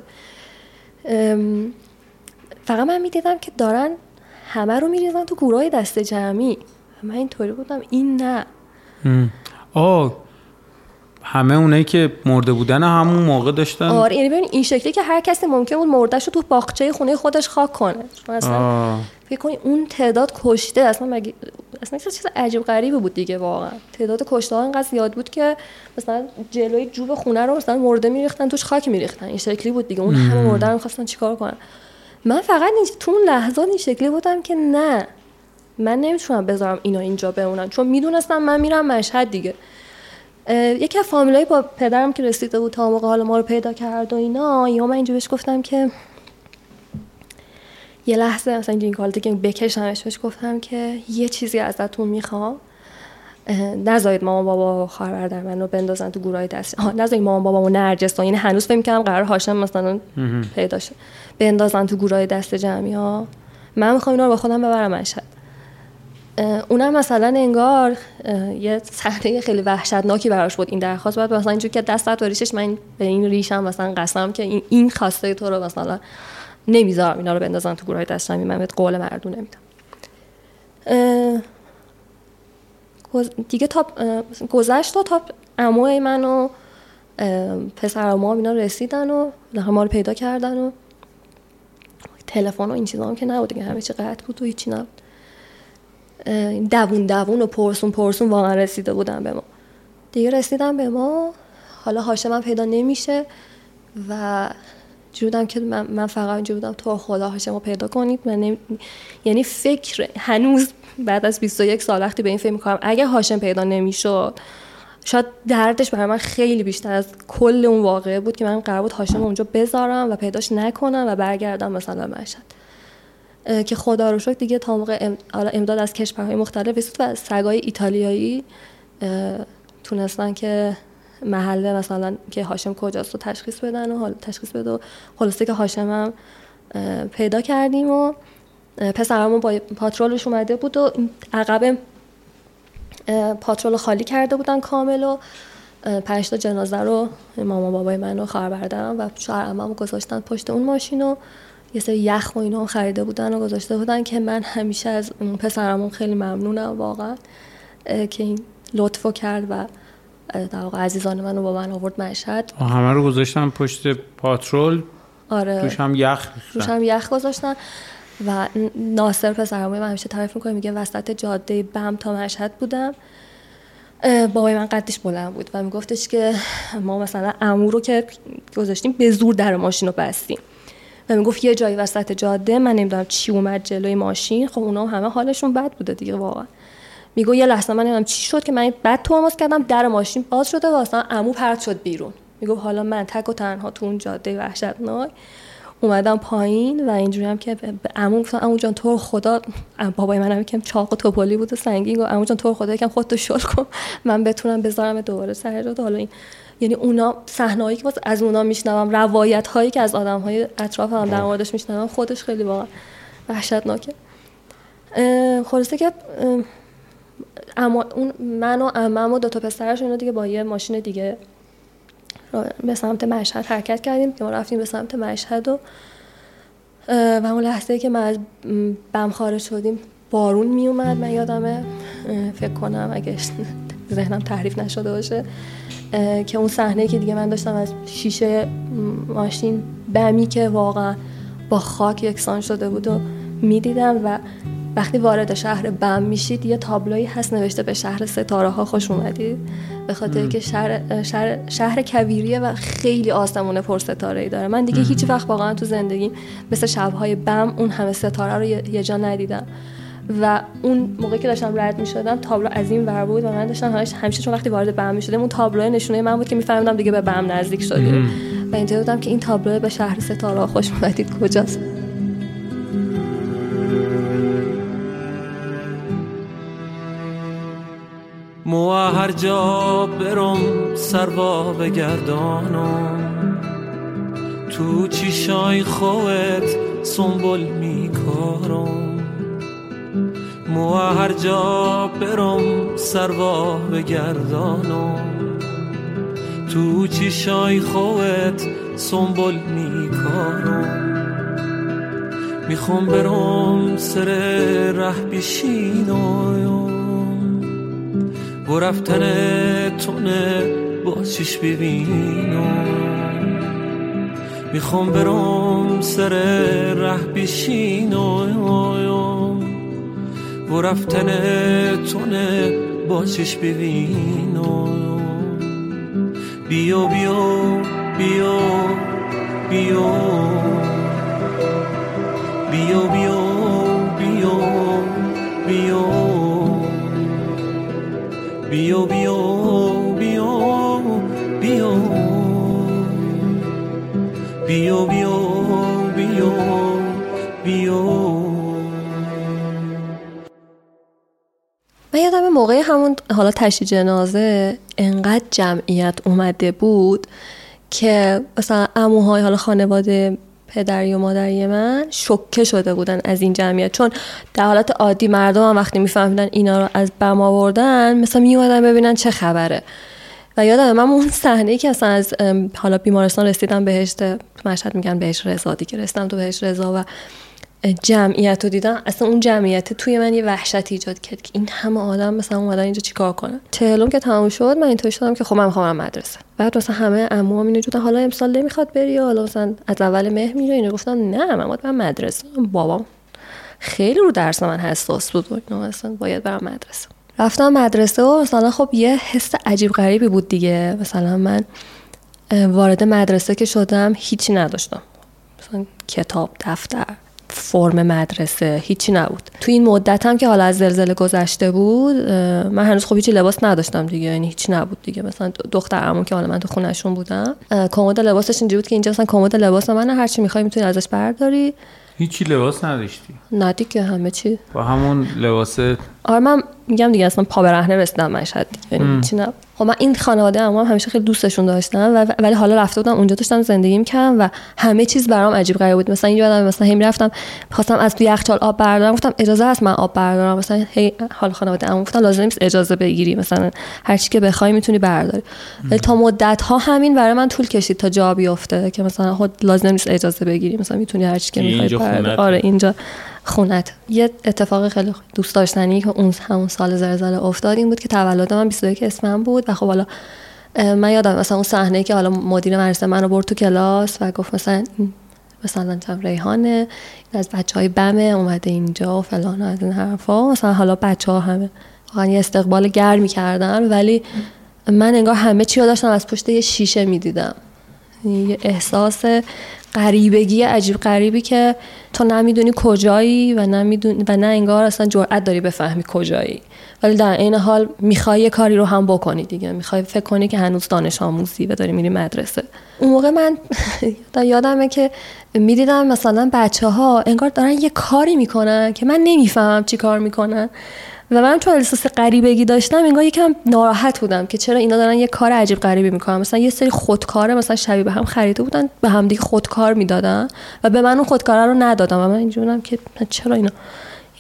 فقط من میدیدم که دارن همه رو میریزن تو گورای دست جمعی. من اینطوری بودم این نه. آه همه اونایی که مرده بودن همون موقع داشتن. آره یعنی ببین این شکلی که هر کسی ممکن بود مردهشو تو باغچه خونه خودش خاک کنه. مثلا فکر کنی اون تعداد کشته اصلا مگه اصلا چیز عجیب غریبی بود دیگه. واقعا تعداد کشته ها اینقدر زیاد بود که مثلا جلوی جوب خونه رو مثلا مرده میریختن توش خاک میریختن. این شکلی بود دیگه. اون همه مرده رو می‌خواستن چیکار کنن. من فقط تو اون لحظات این شکلی بودم که نه من نمیتونم بذارم اینا اینجا بمونن، چون میدونستم من میرم مشهد دیگه. یکی از فامیلای با پدرم که رسیده بود تا موقع حالا ما رو پیدا کرد و اینا، یا من اینجا بهش گفتم که یه لحظه مثلا این کالته که بکشمش، بهش گفتم که یه چیزی ازتون میخوام، نذارید مامان بابا خواهر برادر منو بندازن تو گورای دست، ها نذارید مامان بابامو نرجس، یعنی هنوز فکر می‌کردم قرار هاشم مثلا پیدا شه بندازن تو گورای دست جمعی ها، من میخوام اینا رو با خودم ببرم مشهد. اونم مثلا انگار یه صحنه خیلی وحشتناکی براش بود این درخواست. بعد مثلا اینجوری که دست تو ریشش، من به این ریشم مثلا قسم که این این خواسته تو رو مثلا نمیذارم اینا رو بندازن تو گورای دست جمعی، من بهت قول مردونه میدم. دیگه تا گذشت تا عموی من و پسرعموام اینا رسیدن و ما رو پیدا کردن و تلفن و این چیزا هم که نبود دیگه، همه چی قطع بود و هیچی نبود. دوون دوون و پرسون پرسون واقعا رسیده بودن به ما دیگه. رسیدن به ما، حالا هاشم من پیدا نمیشه و جودم که من, من فقط اینجا بودم تو خدا هاشم رو پیدا کنید. من نمی... یعنی فکر هنوز بعد از بیست و یک سال وقتی به این فکر میکنم اگه هاشم پیدا نمیشد شاید دردش برای من خیلی بیشتر از کل اون واقعه بود که من قرار بود هاشم رو اونجا بذارم و پیداش نکنم و برگردم مثلا مشهد. که خدا رو شکر دیگه تا موقع امداد از کشورهای مختلف رسید و سگای ایتالیایی تونستن که محله مثلا که هاشم کجاست رو تشخیص بدن و حالا تشخیص بده و خلاصه که هاشم هم پیدا کردیم و پسرمون با پاترولش اومده بود و عقب پاترول خالی کرده بودن کامل و پنج تا جنازه رو مامان بابای من و خواهر برادرم و شوهر عمم گذاشتن پشت اون ماشین و یه سری یخ و اینا خریده بودن و گذاشته بودن که من همیشه از پسرمون خیلی ممنونم واقعا که این لطفو کرد و در واقع عزیزان منو با من آورد مشهد. همه رو گذاشتن پشت پاترول. آره توش هم یخ توش هم یخ گذاشتن و ناصر پسرمون من همیشه تعریف میکنه، میگه وسط جاده بم تا مشهد بودم. بابای من قدش بلند بود و میگفتش که ما مثلا عمو رو که گذاشتیم به زور در ماشین رو بستیم و میگفت یه جایی وسط جاده من نمیدونم چی اومد جلوی ماشین، خب اونا همه حالشون بد بوده دیگه واقعا. میگه یه لحظه من نمیدونم چی شد که من بعد توماس کردم در ماشین باز شده و اصلا عمو پرت شد بیرون. میگه حالا من تک و تنها تو اون جاده وحشتناک اومدم پایین و اینجوری هم که به عمو گفتم عمو جان تو خدا، بابای منم یکم چاق و توپلی بود و سنگین، گفت عمو جان تو خدا یکم خودتو شل کن من بتونم بذارم دوباره سر جاده. حالا این یعنی اونا صحنه‌ای که از اونا میشنوم، روایت‌هایی که از آدم‌های اطرافم در موردش میشنوم، خودش خیلی واقعا وحشتناکه. خلاصه که اما اون من و عمم و دو تا پسرش اینا دیگه با یه ماشین دیگه به سمت مشهد حرکت کردیم که ما رفتیم به سمت مشهد و و اون لحظه‌ای که ما از بم خارج شدیم بارون می اومد. من یادمه فکر کنم اگه ذهنم تحریف نشده باشه که اون صحنه که دیگه من داشتم از شیشه ماشین بمی که واقعا با خاک یکسان شده بود و میدیدم و وقتی وارد شهر بم میشید یه تابلویی هست نوشته به شهر ستاره ها خوش اومدید، به خاطر که شهر شهر شهر کویریه و خیلی آسمون پر ستاره‌ای داره. من دیگه هیچ وقت واقعا تو زندگی مثل شب‌های بم اون همه ستاره رو یه جا ندیدم و اون موقعی که داشتم رد می‌شدم تابلو از این ور بود و من داشتم همیشه همیشه چون وقتی وارد بم می‌شدم اون تابلو نشونه من بود که می‌فهمیدم دیگه به بم نزدیک شدیم و اینطوری بودم که این تابلو به شهر ستاره ها خوش اومدید کجاست. مو هر جا برم سروا بگردانم تو چیشای خوت سنبول میکارم مو هر جا برم سروا بگردانم تو چیشای خوت سنبول میکارم میخوام برم سر ره بشینم و رفتن تونه با چیش ببینم میخوام برم سر ره بشینم و رفتن تونه با چیش ببینم بیو بیو بیو بیو بیو بیو بیو بیو بیو بیو بیو بیو بیو بیو بیو بیو. من یادم موقع همون حالا تشییع جنازه انقدر جمعیت اومده بود که مثلا عموهای حالا خانواده پدری و مادری من شوکه شده بودن از این جمعیت، چون در حالت عادی مردم هم وقتی میفهمیدن اینا رو از بم آوردن مثلا میومدن ببینن چه خبره. و یادم من اون صحنه‌ای که اصلا از حالا بیمارستان رسیدم بهشت مشهد، میگن بهشت رضا دیگه، رسیدم تو بهشت رضا و جمعیت رو دیدم، اصلا اون جمعیت توی من یه وحشت ایجاد کرد که این همه آدم مثلا اومدن اینجا چیکار کنن. تهلم که تموم شد من اینطوری شدم که خب من میخوام برم مدرسه. بعد مثلا همه عموام اینو جوردن حالا امسال نمیخواد بری، حالا مثلا از اول مه میره. اینو گفتم نه من باید برم مدرسه. بابام خیلی رو درس من حساس بود و اینو مثلا باید برم مدرسه. رفتم مدرسه و مثلا خب یه حس عجیب غریبی بود دیگه. مثلا من وارد مدرسه که شدم هیچی نداشتم، مثلا کتاب، دفتر، فرم مدرسه، هیچی نبود. تو این مدت هم که حالا از زلزله گذشته بود من هنوز خب هیچی لباس نداشتم دیگه، یعنی هیچی نبود دیگه. مثلا دختر عمو که حالا من تو خونهشون بودم کمد لباسش اینجوری بود که اینجا مثلا کمد لباس من هر چی می‌خوای میتونی ازش برداری. هیچی لباس نداشتی؟ نه دیگه همه چی با همون لباس. آره من میگم دیگه اصلا پا برهنه رسیدم مشهد دیگه، یعنی چی نه. خب من این خانواده عموم هم همیشه خیلی دوستشون داشتم و ولی حالا رفته بودم اونجا داشتم زندگی می‌کردم و همه چیز برام عجیب غریب بود. مثلا اینجا آدم مثلا هم رفتم خواستم از تو یخچال آب بردارم، گفتم اجازه هست من آب بردارم، مثلا هی حالا خانواده عموم گفتن لازم نیست اجازه بگیری، مثلا هر چی که بخوای میتونی برداری. ولی تا مدت ها همین برای من طول کشید تا جا بیفته که مثلا خود لازم نیست اجازه بگیری، مثلا میتونی هر چی که می‌خوای برداری. آره اینجا خونت. یه اتفاق خیلی دوست داشتنی که اون همون سال زلزله افتاد این بود که تولد من بیست و یک اسفند بود و خب حالا من یادم مثلا اون صحنه که حالا مدیر مدرسه منو برد تو کلاس و گفت مثلا مثلا چم ریحانه این از بچهای بمه اومده اینجا و فلان و از این حرفا. مثلا حالا بچه‌ها همه واقعا یه استقبال گرمی کردن ولی من انگار همه چی رو داشتم از پشت یه شیشه میدیدم. یه احساس غریبگی عجیب غریبی که تو نمیدونی کجایی و نمیدونی و نه انگار اصلا جرئت داری بفهمی کجایی، ولی در این حال میخوای یه کاری رو هم بکنی دیگه، میخوای فکر کنی که هنوز دانش آموزی و داری میری مدرسه. اون موقع من یادمه که میدیدم مثلا بچه‌ها انگار دارن یه کاری میکنن که من نمیفهمم چی کار میکنن و من چون احساس غریبگی داشتم انگار یکم ناراحت بودم که چرا اینا دارن یه کار عجیب غریبی میکنن. مثلا یه سری خودکار مثلا شبیه به هم خریده بودن به هم دیگه خودکار میدادن و به من اون خودکارا رو ندادم و من اینجوری بودم که چرا اینا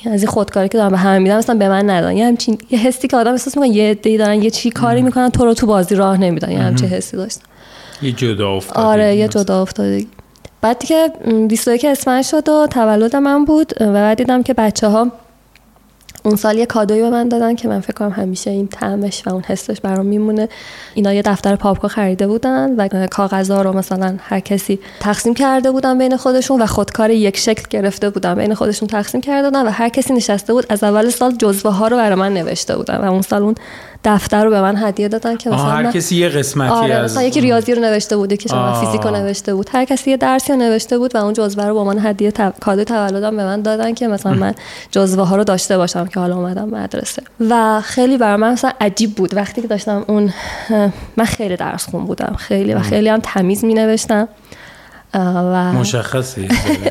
از این خودکاری که دارم به همه میدم مثلا به من ندن. یه همچین یه حسی که آدم احساس میکنه یه عده‌ای دارن یه چی کاری میکنن تو رو تو بازی راه نمیدن، یه همچین حسی داشتم. یه جدا افتادی. آره یه جدا افتادی. بعد که بیست و یک اسفند شد و تولد من بود و بعد دیدم که بچه‌ها اون سال یه کادویی به من دادن که من فکر کنم همیشه این طعمش و اون حسش برام میمونه. اینا یه دفتر پاپکو خریده بودن و کاغذا رو مثلا هر کسی تقسیم کرده بودن بین خودشون و خودکار یک شکل گرفته بودن بین خودشون تقسیم کرده بودن و هر کسی نشسته بود از اول سال جزوه ها رو برای من نوشته بودن و اون سال اون دفتر رو به من هدیه دادن که مثلا هر کسی یه قسمتی آره از مثلا یکی ریاضی رو نوشته بود، یکی شما فیزیک رو نوشته بود، هر کسی یه درسی رو نوشته بود و اون جزوه رو با من هدیه ت... کادو تولدم به من دادن که مثلا من جزوه ها رو داشته باشم که حالا اومدم مدرسه. و خیلی برای من مثلا عجیب بود وقتی که داشتم اون، من خیلی درس خون بودم خیلی و خیلی هم تمیز می نوشتم و مشخصی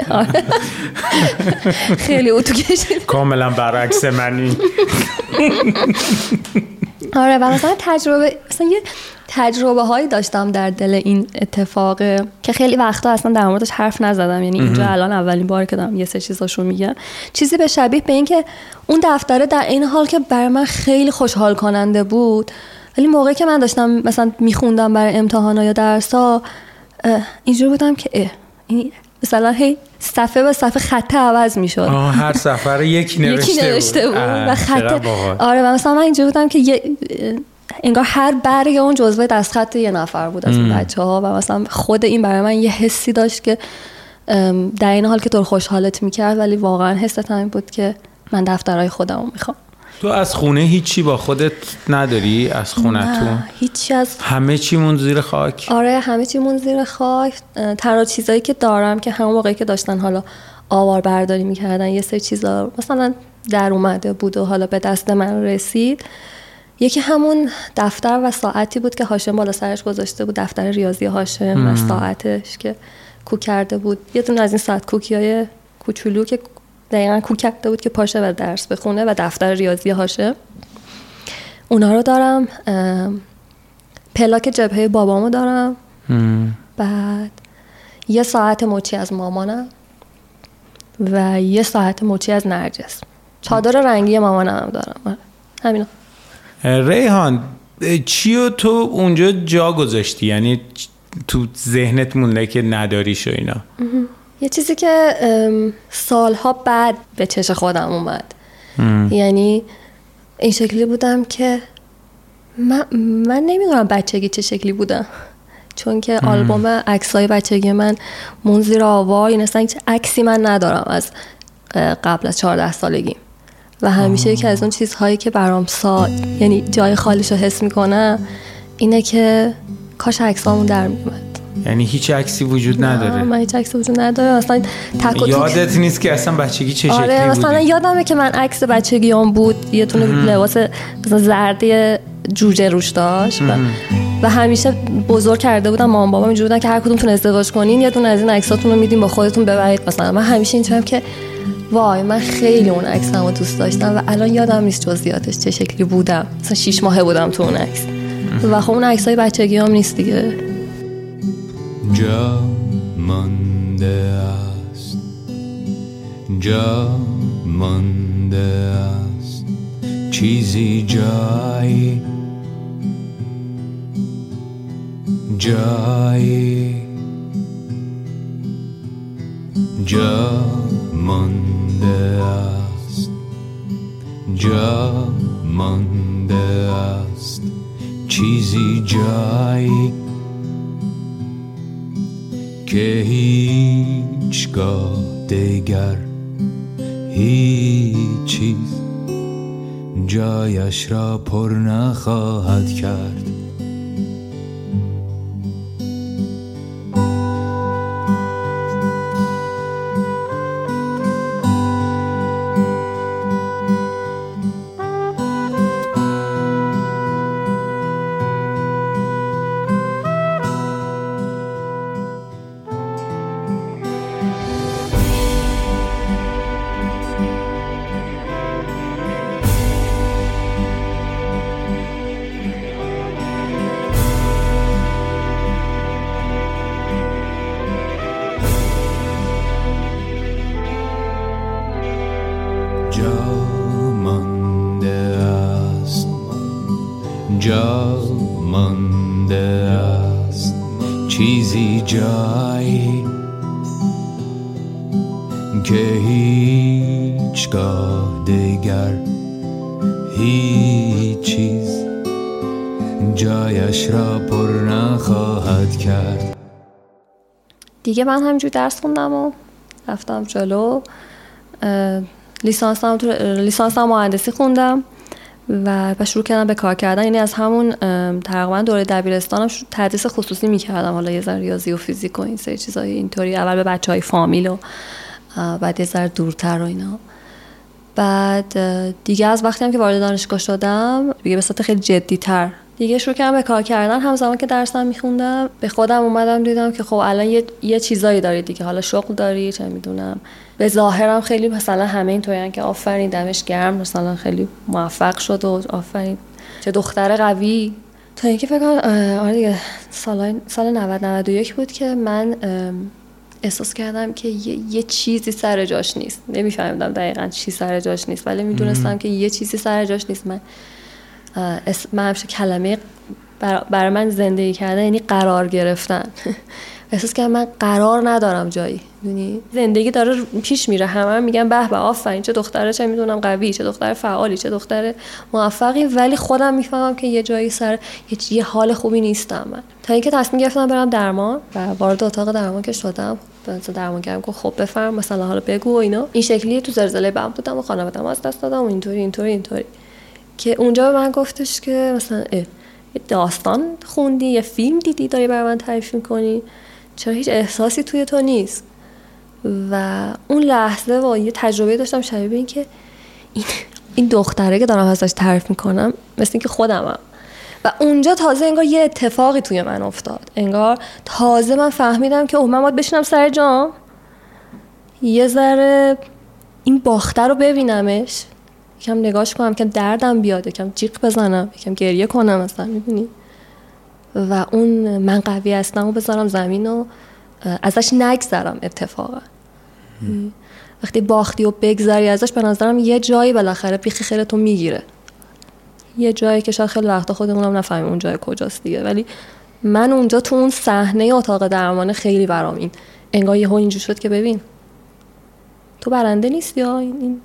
خیلی اتو کشید کاملا برعکس منی. آره و مثلا تجربه مثلا یه تجربه هایی داشتم در دل این اتفاق که خیلی وقتا اصلا در موردش حرف نزدم، یعنی اینجا الان اولین بار که دارم یه سه چیزاشو میگم. چیزی به شبیه به این که اون دفتره در این حال که برای من خیلی خوشحال کننده بود، ولی موقعی که من داشتم مثلا میخوندم برای امتحانا یا درسا اینجوری بودم که اه این مثلا هی صفحه به صفحه خط عوض میشد. آه هر صفحه رو یکی نوشته, یکی نوشته بود, بود. و خط آره و مثلا من اینجوری بودم که یه انگار هر برگ اون جزوه دستخط یه نفر بود از اون بچه‌ها و مثلا خود این برای من یه حسی داشت که در این حال که تو خوشحالت میکرد ولی واقعا حست همین بود که من دفترهای خودمو میخوام. تو از خونه هیچی با خودت نداری؟ از خونتون؟ نه هیچی. از همه چیمون زیر خاک؟ آره همه چیمون زیر خاک. تنها چیزایی که دارم که همون موقعی که داشتن حالا آوار برداری میکردن یه سری چیزا مثلا در اومده بود و حالا به دست من رسید. یکی همون دفتر و ساعتی بود که هاشم بالا سرش گذاشته بود، دفتر ریاضی هاشم و ساعتش که کوک کرده بود. یه دونه از این ساعت کوکیای کوچولو که دقیقاً کوک کرده بود که پاشه و درس بخونه و دفتر ریاضی هاشه. اونا رو دارم. پلاک جبهه بابامو دارم. ام. بعد یه ساعت مچی از مامانم و یه ساعت مچی از نرجس. چادر رنگی مامانم هم دارم. همینا. ریحان چیو تو اونجا جا گذاشتی؟ یعنی تو ذهنت مونده که نداریش و اینا؟ یه چیزی که سالها بعد به چش خودم اومد. ام. یعنی این شکلی بودم که من, من نمیدونم بچگی چه شکلی بودم، چون که ام. آلبوم عکسای بچگی من مون زیر آوار، این اصلا هیچ عکسی من ندارم از قبل از چهارده سالگی و همیشه یکی از اون چیزهایی که برام سا یعنی جای خالیشو حس میکنم اینه که کاش عکسامون در میومد. یعنی هیچ عکسی وجود نداره؟ نه من هیچ عکسی وجود نداره. اصلا تک یادت نیست که اصلا بچگی چه شکلی بودی؟ آره مثلا یادمه که من عکس بچگیام بود، یه تونه لباس مثلا زرد جوجه روش داشت و, و همیشه بزرگ کرده بودم مامان بابام اینجوری بودن که هر کدومتون ازدواج کنین یه دونه از این عکساتون رو میدیم با خودتون ببرید مثلا. من همیشه اینجوریم که وای من خیلی اون عکسمو دوست داشتم و الان یادم نیست جزئیاتش چه شکلی بودم. مثلا شش ماهه بودم تو اون عکس و خب اون عکسای بچگیام نیست دیگه. جا مانده است، جا مانده است چیزی جایی، جایی جا مانده است، جا مانده است چیزی جایی که هیچگاه دیگر هیچ چیز جایش را پر نخواهد کرد. چیزی جایی که هیچگاه دیگر هیچ چیز جایش را پر نخواهد کرد. دیگه من همینجور درس خوندم و رفتم جلو. لیسانسم تو لیسانسم مهندسی خوندم و بعد شروع کردم به کار کردن. یعنی از همون تقریبا دوره دبیرستانم تدریس خصوصی می‌کردم، حالا یه ذره ریاضی و فیزیک و این سری چیزای اینطوری، اول به بچهای فامیل و بعد یه ذره دورتر و اینا. بعد دیگه از وقتی هم که وارد دانشگاه شدم دیگه به صورت خیلی جدی‌تر دیگه شروع کردم به کار کردن. همزمان که درسم میخوندم به خودم اومدم دیدم که خب الان یه, یه چیزایی داری دیگه، حالا شغل داری، چه میدونم، به ظاهرم خیلی مثلا همه اینطورین که آفرین دمش گرم، مثلا خیلی موفق شد و آفرین چه دختر قوی. تا اینکه فکر کنم آره دیگه سال سال نود نود و یک بود که من احساس کردم که یه, یه چیزی سر جاش نیست. نمیفهمیدم دقیقاً چی سر جاش نیست، ولی میدونستم که یه چیزی سر جاش نیست. من من همیشه کلمه برای من زندگی کردن یعنی قرار گرفتن. احساس کردم من قرار ندارم جایی، یعنی زندگی داره پیش میره، همه میگن به به آفرین چه دختره، چه میدونم قوی، چه دختر فعالی، چه دختر موفقی، ولی خودم میفهمم که یه جایی سر یه حال خوبی نیستم من. تا اینکه تصمیم گرفتم برم درمان و وارد اتاق درمان که شدم، مثلا درمانگرم گفت خب بفرم مثلا حالا بگو و اینا. این شکلی تو زلزله بم بودم و خانواده‌ام از دست دادم و اینطوری اینطوری اینطوری که اونجا به من گفتش که مثلا یه داستان خوندی، یه فیلم دیدی داری برای من تعریف میکنی، چرا هیچ احساسی توی تو نیست؟ و اون لحظه و یه تجربه داشتم شبیه به این که این, این دختره که دارم ازش تعریف میکنم مثل این که خودمم. و اونجا تازه انگار یه اتفاقی توی من افتاد، انگار تازه من فهمیدم که اوه من باید بشینم سر جام یه ذره این باخته رو ببینمش، یکم نگاش کنم، یکم دردم بیاد، یکم جیغ بزنم، یکم گریه کنم مثلا، میدونی، و اون من قوی هستم و بذارم زمین و ازش نگذرم. اتفاقا وقتی باختی و بگذری ازش به نظرم یه جایی بالاخره بیخی خیرتو میگیره، یه جایی که شاید خیلی وقتا خودمونم نفهمیم اون جای کجاست دیگه. ولی من اونجا تو اون صحنه اتاق درمان خیلی برام این انگار یهو اینجور شد که ببین تو برنده نیستی، یا این, این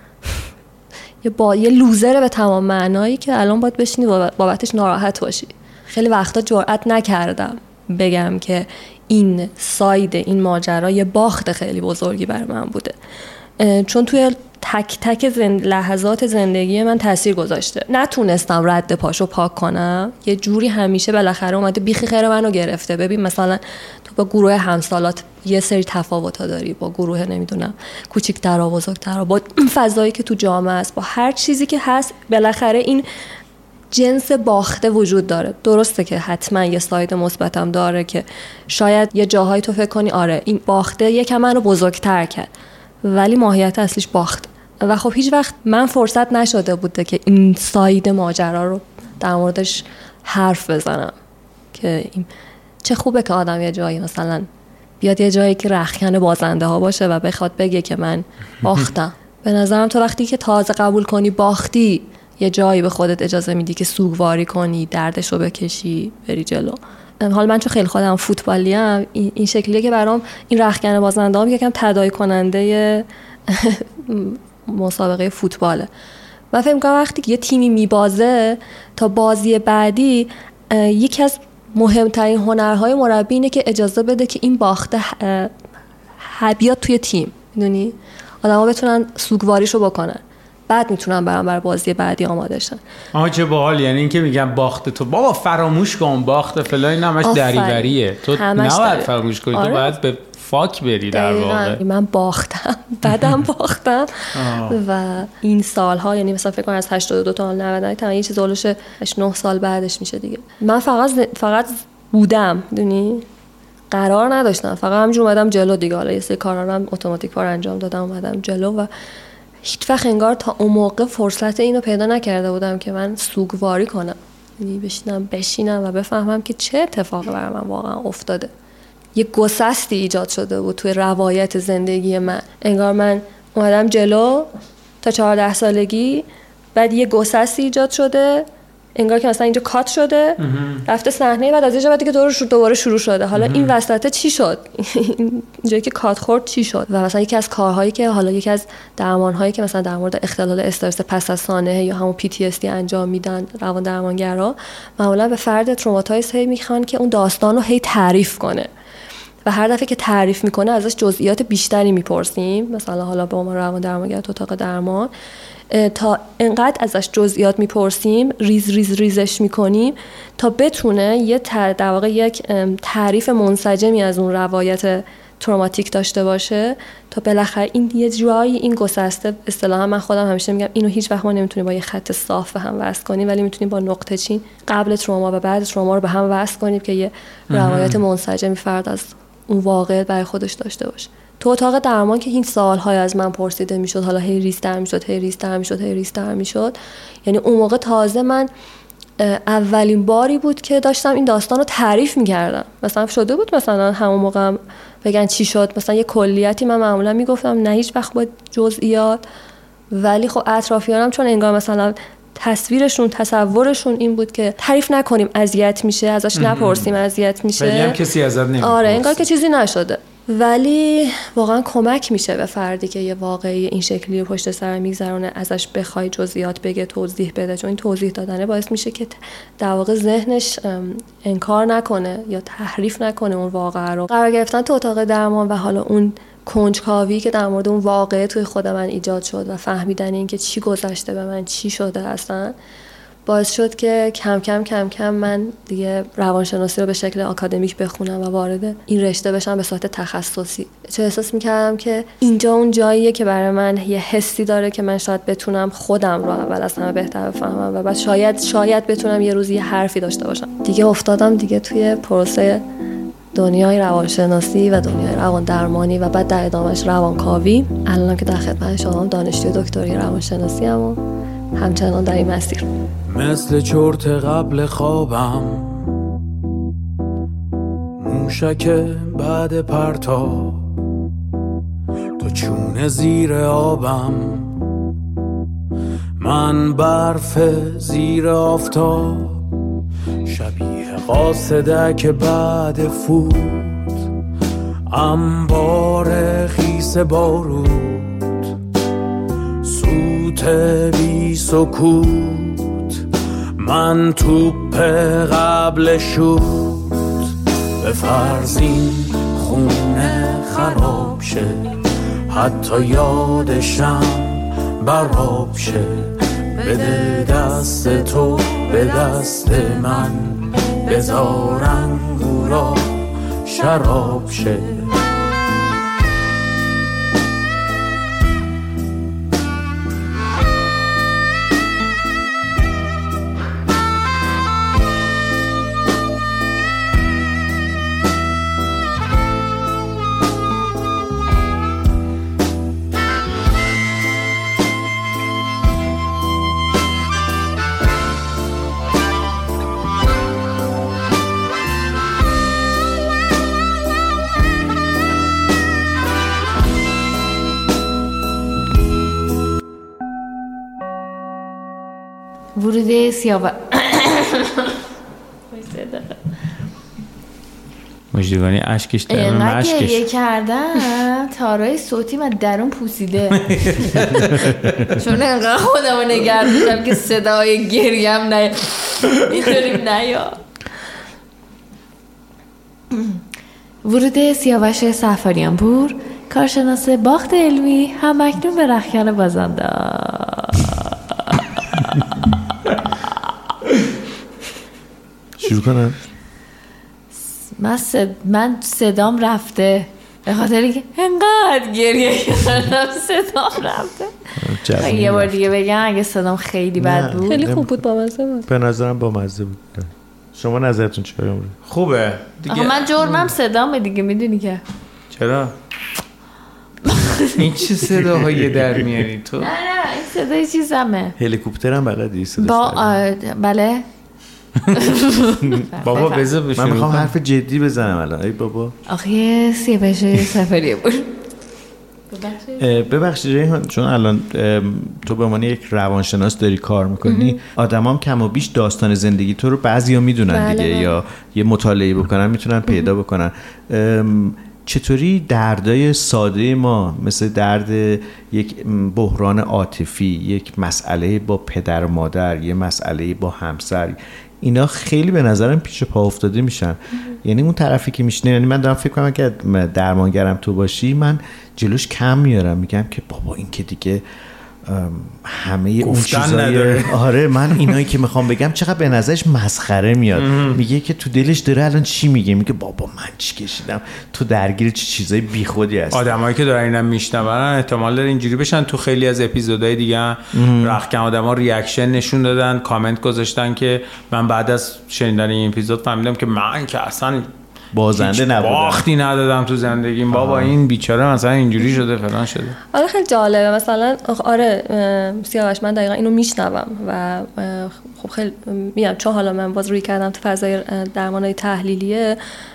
یه با یه لوزره به تمام معنایی که الان باید بشینی بابتش ناراحت باشی. خیلی وقتا جرئت نکردم بگم که این ساید این ماجرا یه باخت خیلی بزرگی بر من بوده، چون توی تک تک زند... لحظات زندگی من تاثیر گذاشته. نتونستم رد پاشو پاک کنم، یه جوری همیشه بالاخره اومده بیخی خیر منو گرفته. ببین مثلا تو با گروه همسالات یه سری تفاوت‌ها داری، با گروه نمیدونم کوچیک‌تر و بزرگتر، با فضایی که تو جامعه است، با هر چیزی که هست بالاخره این جنس باخته وجود داره. درسته که حتما یه ساید مثبتم داره که شاید یه جاهایی تو فکر کنی آره این باخته یکم منو بزرگتر کرد، ولی ماهیت اصلیش باخت. و خب هیچ وقت من فرصت نشده بوده که این ساید ماجرا رو در موردش حرف بزنم که این چه خوبه که آدم یه جایی مثلا بیاد یه جایی که رختکن بازنده ها باشه و بخواد بگه که من باختم. به نظرم تو وقتی که تازه قبول کنی باختی، یه جایی به خودت اجازه میدی که سوگواری کنی، دردشو بکشی، بری جلو. حالا من چون خیلی خودم فوتبالیم، این شکلیه که برام این رختکن بازنده ها یکم تداعی کننده مسابقه فوتباله. من فکر می‌کنم وقتی که یه تیمی میبازه تا بازی بعدی، یکی از مهمترین هنرهای مربی اینه که اجازه بده که این باخته بیاد توی تیم، میدونی آدم‌ها بتونن سوگواریشو بکنن، بعد میتونن برام برای بازی بعدی آماده شن. آها چه باحال. یعنی اینکه میگم باخته تو بابا فراموش کن، باخته فلان نماش دریوریه، تو نباید فراموش کنی. آره. تو باید به فاک بری در واقع. من باختم بعدم باختم و این سالها، یعنی مثلا فکر کنم از هشتاد و دو تا نود تا یه چیز اولش نه سال بعدش میشه دیگه، من فقط فقط بودم، دونی قرار نداشتم، فقط همینجور اومدم جلو دیگه. حالا یه سری کارا رو هم اتوماتیک کار انجام دادم، اومدم جلو و هیچ وقت انگار تا اون موقع فرصت اینو پیدا نکرده بودم که من سوگواری کنم، یعنی بشینم بشینم و بفهمم که چه اتفاقی برای من واقعا افتاده. یه گسستی ایجاد شده بود توی روایت زندگی من، انگار من اومدم جلو تا چهارده سالگی، بعد یه گسستی ایجاد شده انگار که مثلا اینجا کات شده رفته صحنه بعد از اینجا بعد دیگه دوباره دوباره شروع شده. حالا این وسط چی شد؟ اینجایی که کات خورد چی شد؟ و مثلا یکی از کارهایی که حالا یکی از درمانهایی که مثلا در مورد اختلال استرس پس از سانحه یا همون پی تی اس دی انجام میدن روان درمانگرا، معمولا به فرد تروماتایز هی میخوان که اون داستان رو هی تعریف کنه و هر دفعه که تعریف میکنه ازش جزئیات بیشتری میپرسیم. مثلا حالا به عنوان روان درمانگر تو اتاق درمان تا انقدر ازش جزئیات میپرسیم، ریز ریز ریزش میکنیم تا بتونه یه در واقع یک تعریف منسجمی از اون روایت تروماتیک داشته باشه تا بالاخره این یه جایی این گسسته، اصطلاحا من خودم همیشه میگم اینو هیچ وقت ما نمیتونیم با یه خط صاف به هم وصل کنیم، ولی میتونیم با نقطه چین قبل تروما و بعد تروما رو به هم وصل کنیم که یه روایت منسجمی فرد از اون واقعیت برای خودش داشته باشه. تو اتاق درمان که این سوال‌های از من پرسیده میشد، حالا هی ریزتر میشد هی ریزتر میشد هی ریزتر میشد، یعنی اون موقع تازه من اولین باری بود که داشتم این داستان رو تعریف میکردم. مثلا شده بود مثلا همون موقع هم بگن چی شد، مثلا یه کلیتی من معمولا میگفتم، نه هیچ وقت با جزئیات، ولی خب اطرافیانم چون انگار مثلا تصویرشون تصورشون این بود که تعریف نکنیم اذیت میشه، ازش نپرسیم اذیت میشه، ولی هم کسی ازت نمیپرسه. آره انگار که چیزی نشده، ولی واقعا کمک میشه به فردی که یه واقعی این شکلی رو پشت سر میگذرونه ازش بخوای جزئیات بگه، توضیح بده، چون این توضیح دادنه باعث میشه که در واقع ذهنش انکار نکنه یا تحریف نکنه اون واقعه رو. قرار گرفتن تو اتاق درمان و حالا اون کنجکاوی که در مورد اون واقعه توی خود من ایجاد شد و فهمیدن این که چی گذشته به من، چی شده اصلا، باعث شد که کم کم کم کم من دیگه روانشناسی رو به شکل آکادمیک بخونم و وارد این رشته بشم به صورت تخصصی. چه احساس میکردم که اینجا اون جاییه که برای من یه حسی داره که من شاید بتونم خودم رو اول از همه بهتر بفهمم و بعد شاید شاید بتونم یه روزی یه حرفی داشته باشم. دیگه افتادم دیگه توی پروسه دنیای روانشناسی و دنیای روان درمانی و بعد در ادامهش روانکاوی. الان که در خدمت شما دانشجوی دکتری روانشناسی ام و همچنان در این مسیر. مثل چرت قبل خوابم، موشک بعد پرتاب، تو چون زیر آبم، من برف زیر آفتاب، شبیه قاصدک بعد فوت، انبار خیس بارود، سوت بی سکوت، من توپ قبل شوت، به فرضین خونه خراب شه، حتی یادشم براب شه، بده دست تو به دست من، بذار انگورا شراب شه. ورود سیاوش مجدگانی اشکش درون اشکش گریه کردن تارای صوتی من درون پوسیده چون انقدر خودم رو نگردیدم که صدای گریم نه میتونیم نه یا ورود سیاوش سفاریان پور، کارشناس باخت علمی، هم اکنون به رخکن بازنده. شروع کنم. من, صد... من صدام رفته به خاطر اینکه انقدر گریه کردم صدام رفته. یه بار دیگه بگم اگه صدام خیلی بد بود. خیلی خوب بود، با مزه بود. به نظرم با مزه بود. شما نظرتون چیه؟ خوبه دیگه. من جرمم صدامه دیگه، میدونی که چرا؟ این چه صداهایی در میاری تو؟ نه نه این صدای چیزمه. هلیکوپترم بلد این صداش با آه... بله بابا بذار بشون. من میخوام حرف جدی بزنم الان. ای بابا آخه سیاوش سفاریان پور ببخشید ریحان، چون الان تو به عنوان یک روانشناس داری کار میکنی، آدمام کم و بیش داستان زندگی تو رو بعضیا میدونن دیگه، یا یه مطالعه بکنن میتونن پیدا بکنن. چطوری دردای ساده ما مثل درد یک بحران عاطفی، یک مسئله با پدر و مادر، یه مسئله با همسر، اینا خیلی به نظرم پیش پا افتاده میشن؟ یعنی اون طرفی که میشنه، یعنی من دارم فکر کنم که درمانگرم تو باشی، من جلوش کم میارم، میگم که بابا این که دیگه همه اون چیزای، آره من اینایی که میخوام بگم چقدر به نظرش مسخره میاد. میگه که تو دلش داره الان چی میگه، میگه بابا من چی کشیدم، تو درگیر چه چیزای بیخودی هستی. آدمایی که دارن اینا میشنون احتمال داره اینجوری بشن. تو خیلی از اپیزودهای دیگه رختکن آدما ریاکشن نشون دادن، کامنت گذاشتن که من بعد از شنیدن این اپیزود فهمیدم که من که اصلا بازنده نبودم، باختی ندادم تو زندگیم، بابا این بیچاره مثلا اینجوری شده فلان شده. آره خیلی جالبه. مثلا آره سیاوش، من دقیقا اینو میشنوم و خب خیلی میگم چون حالا من باز روی کردم تو فضای درمانای تحلیلیه،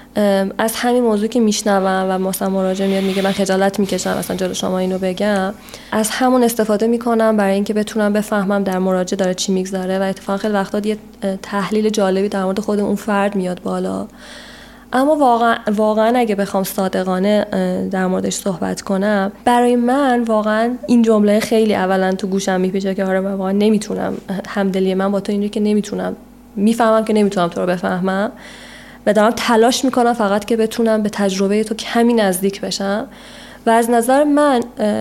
از همین موضوع که میشنوم و مثلا مراجع میاد میگه من خجالت میکشم مثلا جلوی شما اینو بگم، از همون استفاده میکنم برای اینکه بتونم بفهمم در مراجع داره چی میگذره و اتفاقا خیلی وقتا یه تحلیل جالبی در مورد خود اون فرد میاد بالا. اما واقعا واقعا اگه بخوام صادقانه در موردش صحبت کنم، برای من واقعا این جمله خیلی اولا تو گوشم میپیچه که آره من واقعا نمیتونم، همدلی من با تو اینجوری که نمیتونم، میفهمم که نمیتونم تو رو بفهمم و دارم تلاش میکنم فقط که بتونم به تجربه تو کمی نزدیک بشم. و از نظر من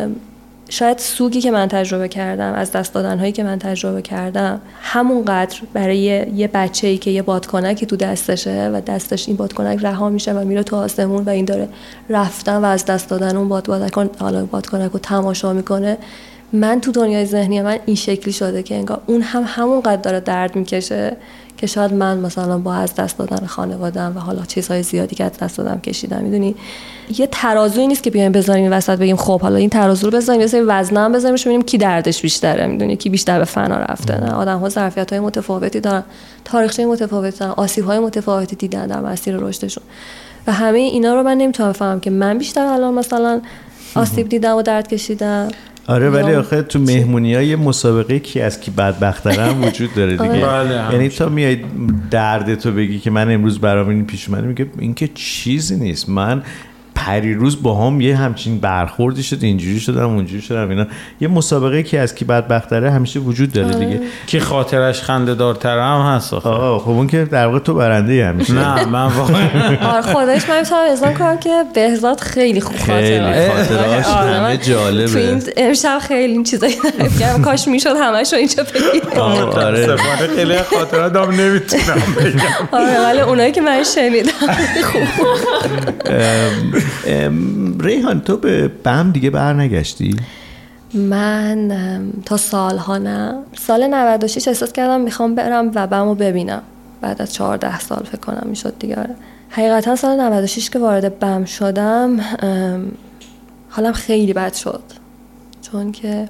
شاید سوگی که من تجربه کردم، از دست دادن هایی که من تجربه کردم، همونقدر برای یه بچه‌ای که یه بادکنکی تو دستشه و دستش این بادکنک رها میشه و میره تو آسمون و این داره رفتن و از دست دادن اون باد بادکن حالا بادکنک رو تماشا میکنه، من تو دنیای ذهنی من این شکلی شده که انگار اون هم همونقدر داره درد میکشه که شاید من مثلا با از دست دادن خانواده‌ام و حالا چیزهای زیادی که از دست دادم کشیدم. میدونی یه ترازویی نیست که بیایم بذاریم این وسط بگیم خب حالا این ترازو رو بذاریم، یه سری وزنه هم بذاریم ببینیم کی دردش بیشتره، میدونی کی بیشتر به فنا رفته. نه، آدم‌ها ظرفیت‌های متفاوتی دارن، تاریخچه متفاوتی دارن، آسیب‌های متفاوتی دیدن در مسیر رشدشون و همه اینا رو من نمیتونم بفهمم که من بیشتر الان مثلا آسیب دیدم و درد کشیدم. آره ولی آخه تو مهمونی‌ها یه مسابقه کی از کی بدبخت‌تره هم وجود داره دیگه. یعنی تا میای دردتو بگی که من امروز برام این پیش اومده، میگه این که چیزی نیست، من پریروز با هم یه همچین برخوردی شد، اینجوری شدم اونجوری شدم، اینا یه مسابقه کی از کی بدبخت‌تره همیشه وجود داره دیگه. کی خاطرش خنده‌دارتر هم هست. آه خب اون که در واقع تو برنده‌ای همیشه. نه من واقعا آره خودش من میتونم اذعان کنم که بهزاد خیلی خوب خاطره، خاطرهاش همه جالبه. تو این امشب خیلی این چیزایی دارم که کاش میشد همه‌شو اینجا بگیم. آره خیلی خاطرات دارم نمیتونم بگم. آره ولی اونایی که من شنیدم خوب. ریحان تو به بم دیگه بر نگشتی؟ من تا سالها نه، سال نود و شش احساس کردم میخوام برم و بمو ببینم، بعد از چهارده سال فکر کنم میشد دیگه. حقیقتا سال نود و شش که وارد بم شدم حالم خیلی بد شد، چون که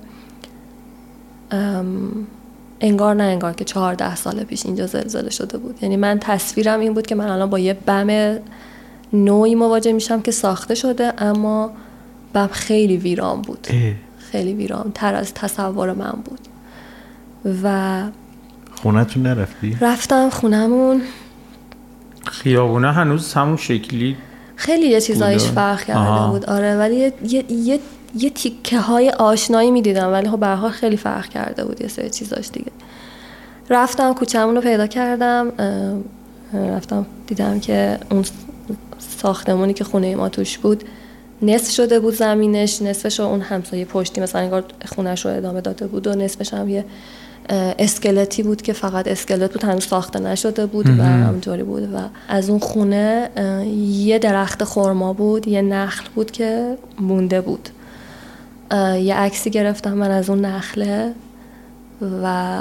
انگار نه انگار که چهارده سال پیش اینجا زلزله شده بود. یعنی من تصویرم این بود که من الان با یه بم نوعی مواجه میشم که ساخته شده، اما بم خیلی ویران بود. اه. خیلی ویران تر از تصور من بود. و خونتون نرفتی؟ رفتم خونمون. خیابونه هنوز همون شکلی خیلی یه چیزایش فرق کرده بود. آره ولی یه یه یه, یه تیکه های آشنایی میدیدم، ولی خب به هر حال خیلی فرق کرده بود یه سری چیزاش دیگه. رفتم کوچه‌مون رو پیدا کردم، رفتم دیدم که اون ساختمونی که خونه ما توش بود نصف شده بود، زمینش نصفش رو اون همسایه پشتی مثلا انگار خونش رو ادامه داده بود و نصفش هم یه اسکلتی بود که فقط اسکلت بود، هنوز ساخته نشده بود و همونطوری بود. و از اون خونه یه درخت خرما بود، یه نخل بود که مونده بود. یه عکسی گرفتم من از اون نخله و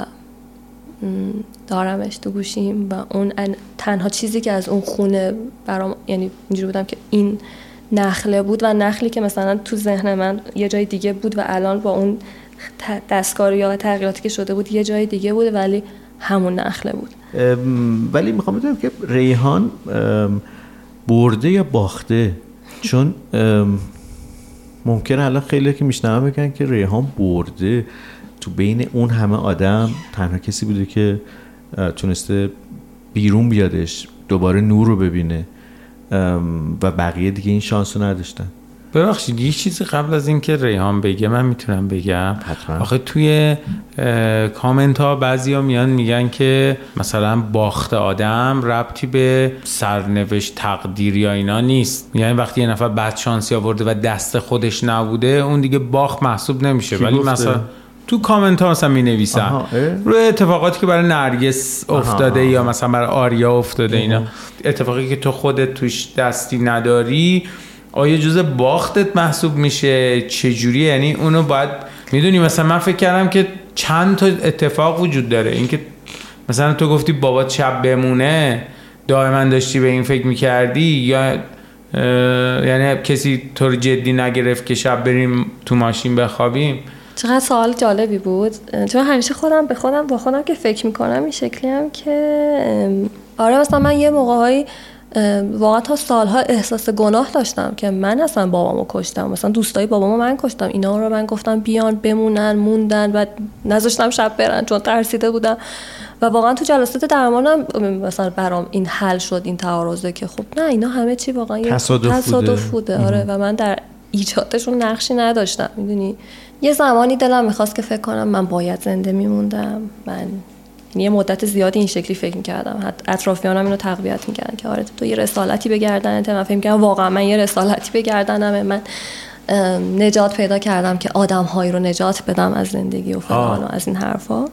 دارمش تو گوشیم و اون تنها چیزی که از اون خونه برام، یعنی اینجوری بودم که این نخله بود و نخلی که مثلا تو ذهن من یه جای دیگه بود و الان با اون دستکاری یا تغییراتی که شده بود یه جای دیگه بود، ولی همون نخله بود. ولی میخوام بدونم که ریحان برده یا باخته؟ چون ممکنه الان خیلی که میشنون بگن که ریحان برده، تو بین اون همه آدم تنها کسی بوده که تونسته بیرون بیادش، دوباره نور رو ببینه و بقیه دیگه این شانس رو نداشتن. ببخشید یه چیزی قبل از این که ریحان بگه من میتونم بگم؟ حتما. آخه توی کامنت ها بعضی ها میان میگن که مثلا باخت آدم ربطی به سرنوشت تقدیر یا اینا نیست، یعنی وقتی یه نفر بد شانسی آورده و دست خودش نبوده اون دیگه باخت محسوب نمیشه. ولی مثلا تو کامنت ها مثلا می نویسن روی اتفاقاتی که برای نرگس افتاده آها. یا مثلا برای آریا افتاده اینا، اتفاقی که تو خودت توش دستی نداری آیا جزء باختت محسوب میشه؟ چجوریه؟ یعنی اونو باید میدونی. مثلا من فکر کردم که چند تا اتفاق وجود داره، اینکه مثلا تو گفتی بابات شب بمونه دائما داشتی به این فکر میکردی، یا یعنی کسی تو رو جدی نگرفت که شب بریم تو ماشین بخوابیم؟ چقدر سوال جالبی بود، چون همیشه خودم به خودم با خودم که فکر میکنم این شکلی هم که آره مثلا من یه موقع‌هایی واقعا تا سالها احساس گناه داشتم که من اصلا بابامو کشتم، مثلا دوستای بابامو من کشتم، اینا رو من گفتم بیان بمونن، موندن و نذاشتم شب برن چون ترسیده بودم. و واقعا تو جلسات درمانم مثلا برام این حل شد، این تعارضه که خب نه اینا همه چی واقعا یه تصادف بوده, بوده. آره و من در ایجادشون نقشی نداشتم. میدونی یه زمانی دلم میخواست که فکر کنم من باید زنده میموندم، من یه مدت زیادی این شکلی فکر می‌کردم، اطرافیانم اینو تقویت می‌کردن که آره تو یه رسالتی به گردنت. من فکر می‌کردم واقعا من یه رسالتی به گردنمه، من نجات پیدا کردم که آدم‌هایی رو نجات بدم از زندگی و فلان و از این حرفا.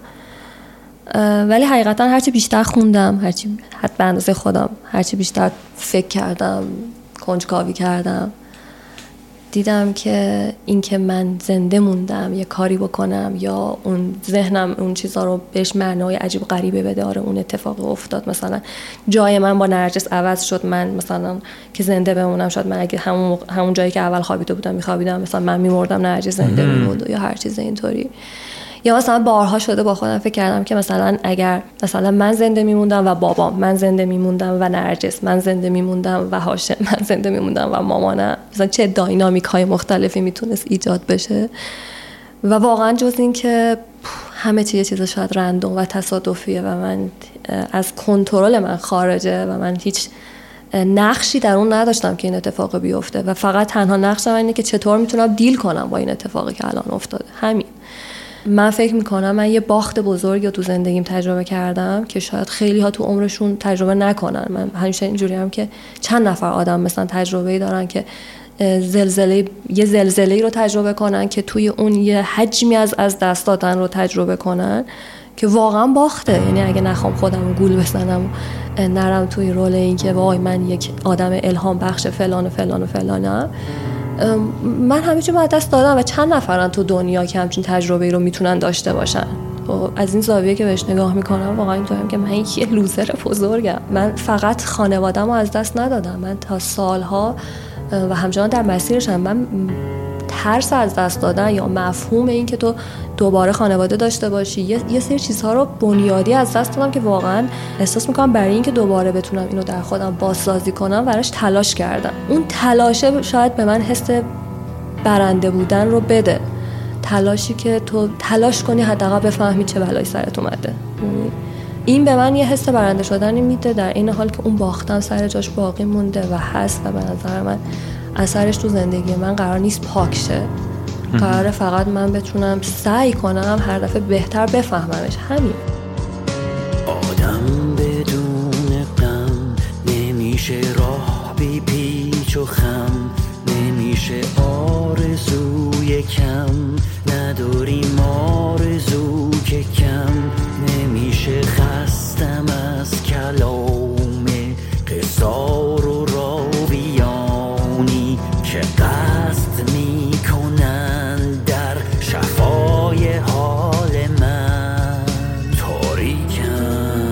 ولی حقیقتا هرچی بیشتر خوندم، هرچی حد به اندازه خودم هرچی بیشتر فکر کردم، کنجکاوی کردم، دیدم که این که من زنده موندم یه کاری بکنم یا اون ذهنم اون چیزا رو بهش معنای عجیب غریبه بده، آره اون اتفاق افتاد، مثلا جای من با نرجس عوض شد، من مثلا که زنده بمونم شاید من اگه همون همون جایی که اول خوابیده بودم میخوابیدم مثلا من میمردم، نرجس زنده میموند یا هر چیز اینطوری. یا مثلا بارها شده با خودم فکر کردم که مثلا اگر مثلا من زنده میموندم و بابام، من زنده میموندم و نرجس، من زنده میموندم و هاشم، من زنده میموندم و مامانم، مثلا چه داینامیک های مختلفی میتونست ایجاد بشه. و واقعا جز این که همه چیز چیزا شاید رندوم و تصادفیه و من از کنترل من خارجه و من هیچ نقشی در اون نداشتم که این اتفاق بیفته و فقط تنها نقشم اینه که چطور میتونم دیل کنم با این اتفاقی که الان افتاده. همین. من فکر میکنم من یه باخت بزرگ رو تو زندگیم تجربه کردم که شاید خیلی ها تو عمرشون تجربه نکنن. من همیشه اینجوری هم که چند نفر آدم مثلا تجربه‌ای دارن که زلزله یه زلزله‌ای رو تجربه کنن که توی اون یه حجمی از از دست دادن رو تجربه کنن که واقعا باخته. یعنی اگه نخوام خودم گول بزنم نرم توی رول این که وای من یک آدم الهام بخش فلان و فلان و فلانم، من همیشه باید دست دادم و چند نفرن تو دنیا که همچین تجربه رو میتونن داشته باشن. از این زاویه که بهش نگاه میکنم واقعا اینطوریم که من یه لوزر بزرگم. من فقط خانواده‌مو از دست ندادم، من تا سالها و همچنان در مسیرشم. من ترس از دست دادن یا مفهوم این که تو دوباره خانواده داشته باشی یه, یه سری چیزها رو بنیادی از دست دادم که واقعا احساس میکنم برای این که دوباره بتونم اینو در خودم بازسازی کنم براش تلاش کردم. اون تلاشه شاید به من حس برنده بودن رو بده، تلاشی که تو تلاش کنی حداقل بفهمی چه بلایی سرت اومده. این به من یه حس برنده شدنی میده، در این حال که اون باختم سر جاش باقی مونده و هست و به نظر من اثرش تو زندگی من قرار نیست پاک شه. قراره فقط من بتونم سعی کنم هر دفعه بهتر بفهممش. همین. آدم بدون غم نمیشه، راه بی پیچ و خم نمیشه، آرزوی کم نداریم، آرزو که کم نمیشه، خستم از کلام قصار و راویانی که قصد میکنن در شفای حال من تاریکم.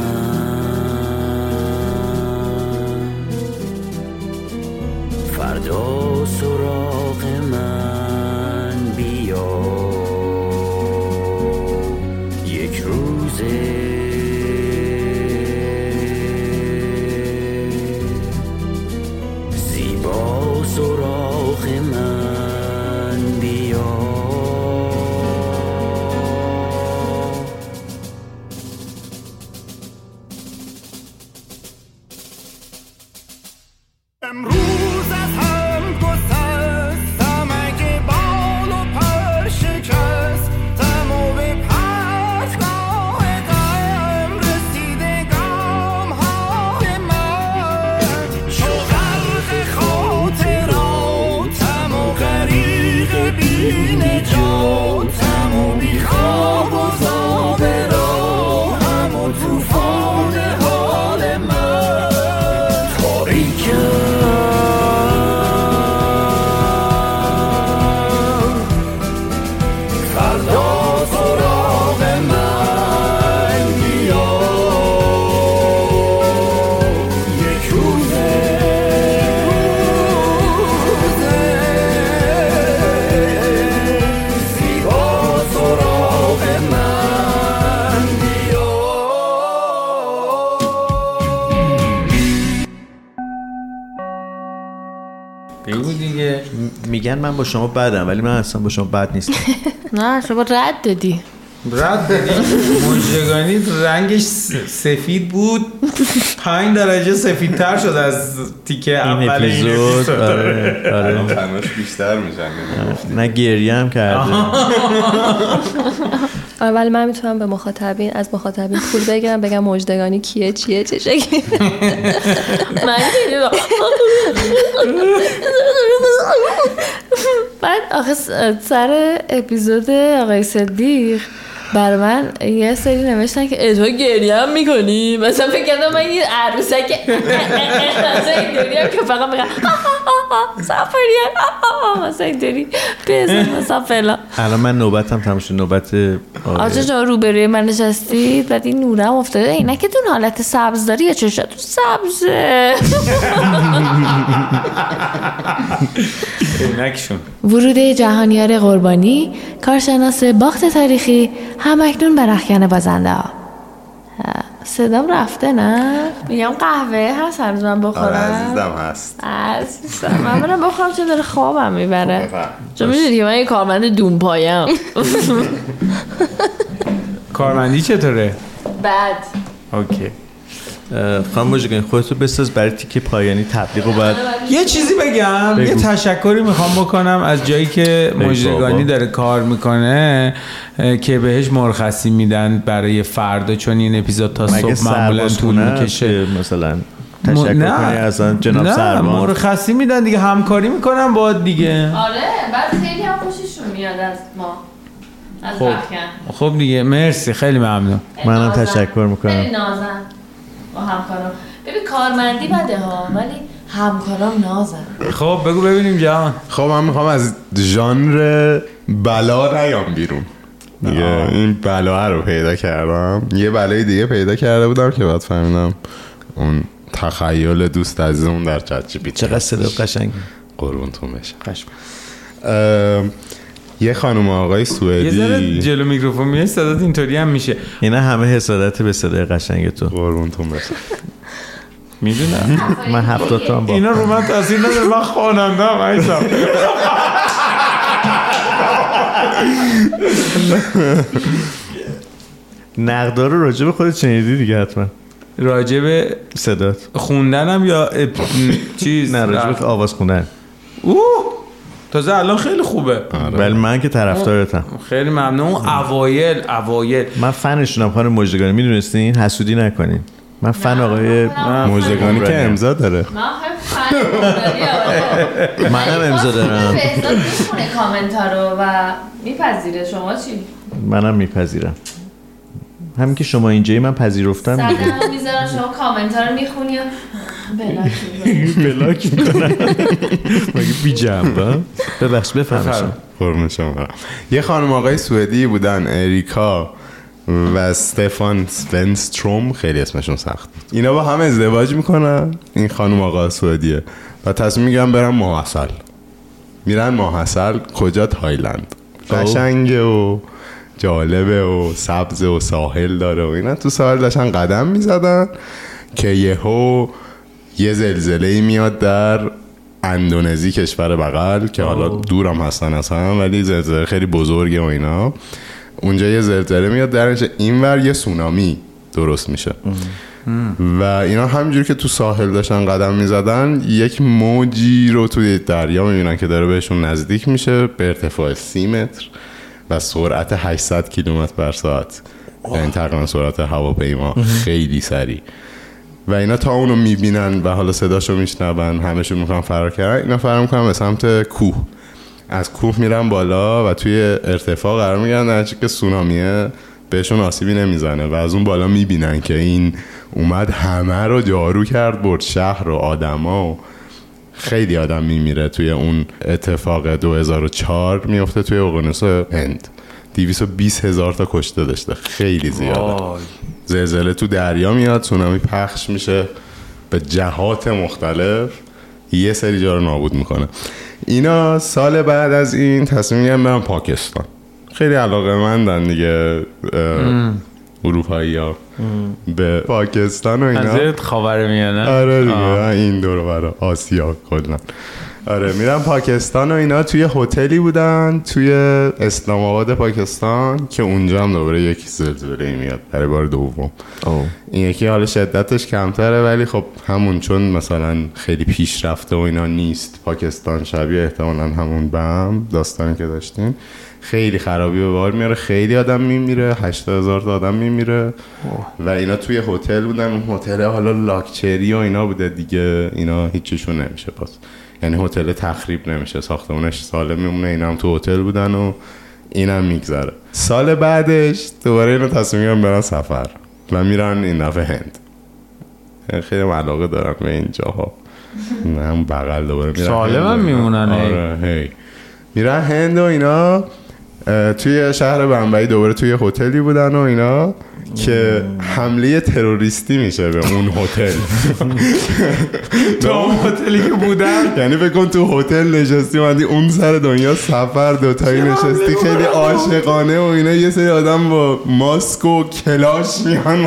فردا سراغ من بیا، یک روزه زیبا سراغ من من روز از هم گسستم اگه بال و پر شکستم و به پرتگاه غم رسیده گام های من چو غرق خاطراتم و غریق بی نجاتم و بی خواب و زاب راهم و توفان حال من فردا سراغ من بیا یک روزه زیبا سراغ من بیا. بگو دیگه. میگن من با شما بدم ولی من اصلا با شما بد نیستم. نه شما رد دادی. رد دادی. مژگانی رنگش سفید بود پنج درجه سفیدتر شد از تیکه اول این اپیزود. آره آره تناش بیشتر میشن. نه گریه هم کرده. اول من میتونم به مخاطبین از مخاطبین پول بگیرم بگم مژدگانی کیه چیه چه شکلی. من بعد آخه سر اپیزود آقای صدیق برای من یه سری نوشتن که ای تو گریه هم میکنی، مثلا فکر کردم من یه عروسک مثلا اینطوری هم که فقط میگم سفریان مثلا اینطوری بزن مثلا فلان. الان من نوبتم تموم شد. نوبت آجا جا روبروی من نشستید بعد این نورم افتاده اینه که دون حالت سبز داری یا چشات سبزه. اینکشون ورود جهانیار قربانی کارشناس باخت تاریخی همکنون به رخکن بازنده ها. صدام رفته نه؟ میگم قهوه هست هنوز من بخورم. آره عزیزم هست. عزیزم من برم بخورم چون داره خوابم میبره. چون میدونی که من یه کارمند دون پایم. کارمندی چطوره؟ بد. اوکی. خانم مژگانی خودتو بساز برای تیکه پایانی تبلیغ رو باید یه چیزی بگم. بگو. یه تشکری میخوام بکنم از جایی که مژگانی داره کار میکنه که بهش مرخصی میدن برای فردا چون این اپیزود تا صبح معمولا طول میکشه. مثلا تشکر نه. کنی از جناب سربان. نه مرخصی میدن دیگه همکاری میکنم با دیگه. آره بعد خیلی هم خوششون میاد از ما. از خب رخکن. خب دیگه مرسی خیلی ممنون. منم تشکر میکنم. خیلی نازن با همکارم. ببین کارمندی بده ها ولی همکارام نازن. خب بگو ببینیم جهان. خب من میخوام از ژانر بلا نیام بیرون دیگه. این بلا رو پیدا کردم. یه بلای دیگه پیدا کرده بودم که بعد فهمیدم اون تخیل دوست عزیزمون در چت جی پی تی. چقدر صدا قشنگه. قربونتون بشم. یه خانم آقای سوئدی. یه ذره جلو میکروفون میای صدات اینطوری هم میشه. اینا همه حسادت به صدای قشنگ تو. قربونتون بشم. میدونم من هفتاد تا هم با اینا رو من تاثیر نداره. من خواننده ام عزیزم. نقدار رو راجع به خودت شنیدی دیگه حتما. راجع به صدات خوندنم یا اپ... چیز نه راجع به آواز خوندن. اوه تازه الان خیلی خوبه. ولی من که طرفدارتم. خیلی ممنون. اوایل اوایل من فنشونم خانم مژگانی میدونستین؟ حسودی نکنین. من فن آقای مژگانی که امضا داره. منم امضا دارم. بهزاد میخونه کامنت ها رو و میپذیره. شما چی؟ منم میپذیرم. همین که شما اینجایی من پذیرفتم دیگه. صدام میذارم شما کامنت ها رو میخونی و بلاک میکنم. مگه بی جنبه؟ ببخش بفهمشم. قربون شما. یه خانم آقای سوئدی بودن اریکا و استفان سونستروم. خیلی اسمشون سخت بود. اینا با هم ازدواج میکنن. این خانم آقا سوئدیه و تصمیم میگیرن برن ماه‌عسل. میرن ماه‌عسل. کجا؟ تایلند. قشنگه و جالبه و سبز و ساحل داره و اینا. تو ساحل داشتن قدم میزدن که یهو یه زلزله میاد در اندونزی، کشور بغل که حالا دورم هستن از هم ولی زلزله خیلی بزرگه و اینا. اونجا یه زلزله میاد درش، اینور یه سونامی درست میشه. و اینا همینجور که تو ساحل داشتن قدم میزدن یک موجی رو توی دریا میبینن که داره بهشون نزدیک میشه به ارتفاع سی متر و سرعت هشتصد کیلومتر بر ساعت، یعنی تقریبا سرعت هواپیما، خیلی سریع. و اینا تا اونو میبینن و حالا صداشو میشنون، همشون میخوان فرار کردن، اینا فرار میکنن به سمت کوه. از کوه میرن بالا و توی ارتفاع قرار میگیرن، در حالی که سونامیه بهشون آسیبی نمیزنه و از اون بالا میبینن که این اومد همه رو جارو کرد، برد شهر و آدما و خیلی آدم میمیره. توی اون اتفاق دو هزار و چهار میفته توی اقیانوس هند، دویست و بیست هزار تا کشته داشته، خیلی زیاده. زلزله تو دریا میاد، سونامی پخش میشه به جهات مختلف، یه سری جا رو نابود میکنه. اینا سال بعد از این تصمیم میگیرن برن پاکستان. خیلی علاقه‌مندن دیگه اروپایی ها به پاکستان و اینا، از خاورمیانه. آره دیگه این دور برا آسیا کلا. آره میرن پاکستان و اینا. توی هتلی بودن توی اسلام آباد پاکستان که اونجا هم دوباره یک زلزله میاد برای بار دوم. این یکی حالا شدتش کمتره ولی خب همون چون مثلا خیلی پیشرفته و اینا نیست، پاکستان شبیه احتمالاً همون بم داستانی که داشتیم، خیلی خرابی به بار میاره، خیلی آدم میمیره، هشتاد هزار تا آدم میمیره. و اینا توی هتل بودن، اون هتل حالا لاکچری و اینا بوده دیگه، اینا هیچیشون نمیشه پس، یعنی هتل تخریب نمیشه، ساختمونش سالم میمونه. اینا هم تو هتل بودن و اینم میگذره. سال بعدش دوباره اینا تصمیم میگیرن برن سفر و میرن این دفعه هند. خیلی علاقه دارن به این جاها، نه هم بغل دوباره میرن سالم هم میمونن. آره هی میرن هند و اینا. توی شهر بمبئی دوباره توی هتلی بودن و اینا که حمله تروریستی میشه به اون هتل. تو اون هتلی که بودن، یعنی فکر کن تو هتل نشستی اومدی اون سر دنیا سفر، دوتایی نشستی خیلی عاشقانه و اینا، یه سری آدم با ماسک و کلاش میان.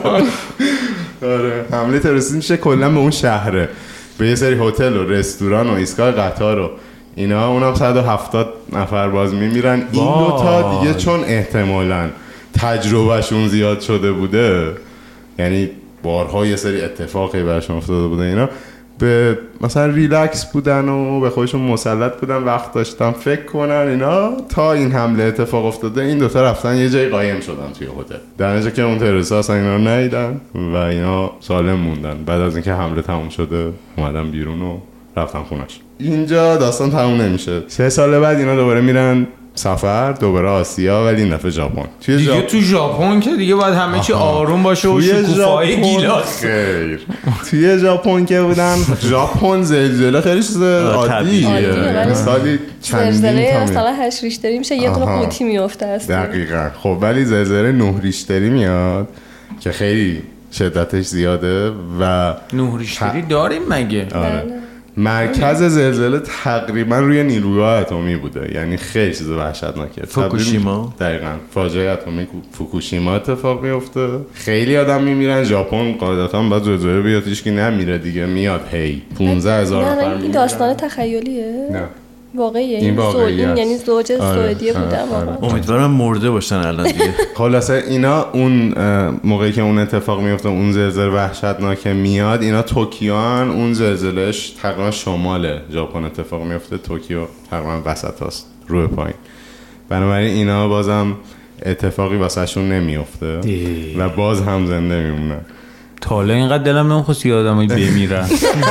آره حمله تروریستی میشه کلا به اون شهره، به یه سری هتل و رستوران و ایستگاه قطار و اینا. اونم صد و هفتاد نفر باز میمیرن. این دوتا دیگه چون احتمالاً تجربهشون زیاد شده بوده، یعنی بارها یه سری اتفاقی برشون افتاده بوده، اینا به مثلا ریلکس بودن و به خودشون مسلط بودن، وقت داشتن فکر کنن اینا. تا این حمله اتفاق افتاده این دوتا رفتن یه جای قایم شدن توی هتل، در نتیجه که اون تروریست‌ها اصلا اینا رو ندیدن و اینا سالم موندن. بعد از اینکه حمله تموم شده اومدن بیرون و رفتن خونش. اینجا داستان تموم نمیشه. سه سال بعد اینا دوباره میرن سفر، دوباره آسیا، ولی این دفعه ژاپن. توی دیگه جاپ... تو ژاپن که دیگه باید همه چی آروم باشه و شکوفایی گیلاس. خیر توی ژاپن که بودن، ژاپن زلزله خیلی چیز عادیه، یعنی سالی چندین زلزله تا مثلا هشت ریشتری میشه، یه دونه قوطی میفته است. دقیقاً. خب ولی زلزله نه ریشتری میاد که خیلی شدتش زیاده و نه ریشتری داریم مگه؟ آره. مرکز زلزله تقریبا روی نیروگاه اتمی بوده، یعنی خیلی چیز وحشتناکه. فوکوشیما. دقیقاً فاجعه اتمی فوکوشیما اتفاق میفته، خیلی آدم میمیرن. ژاپن قاعدتاً بعد زلزله بیاد هیچ کی نمیره دیگه، میاد هی پانزده هزار نفر میمیرن. این داستان تخیلیه؟ نه واقعیه. این واقعیه، یعنی زوج سوئدی بوده واقعا. امیدوارم مرده باشن الان دیگه. خلاصه اینا اون موقعی که اون اتفاق میفته، اون زلزله وحشتناک میاد، اینا توکیوان، اون زلزلهش تقریبا شمال ژاپن اتفاق میفته، توکیو تقریبا وسط است روی پایین. بنابراین اینا بازم اتفاقی واسهشون نمیفته و باز هم زنده میمونن. تا حالا اینقدر دلم نمیخواست یه آدمایی بمیرن.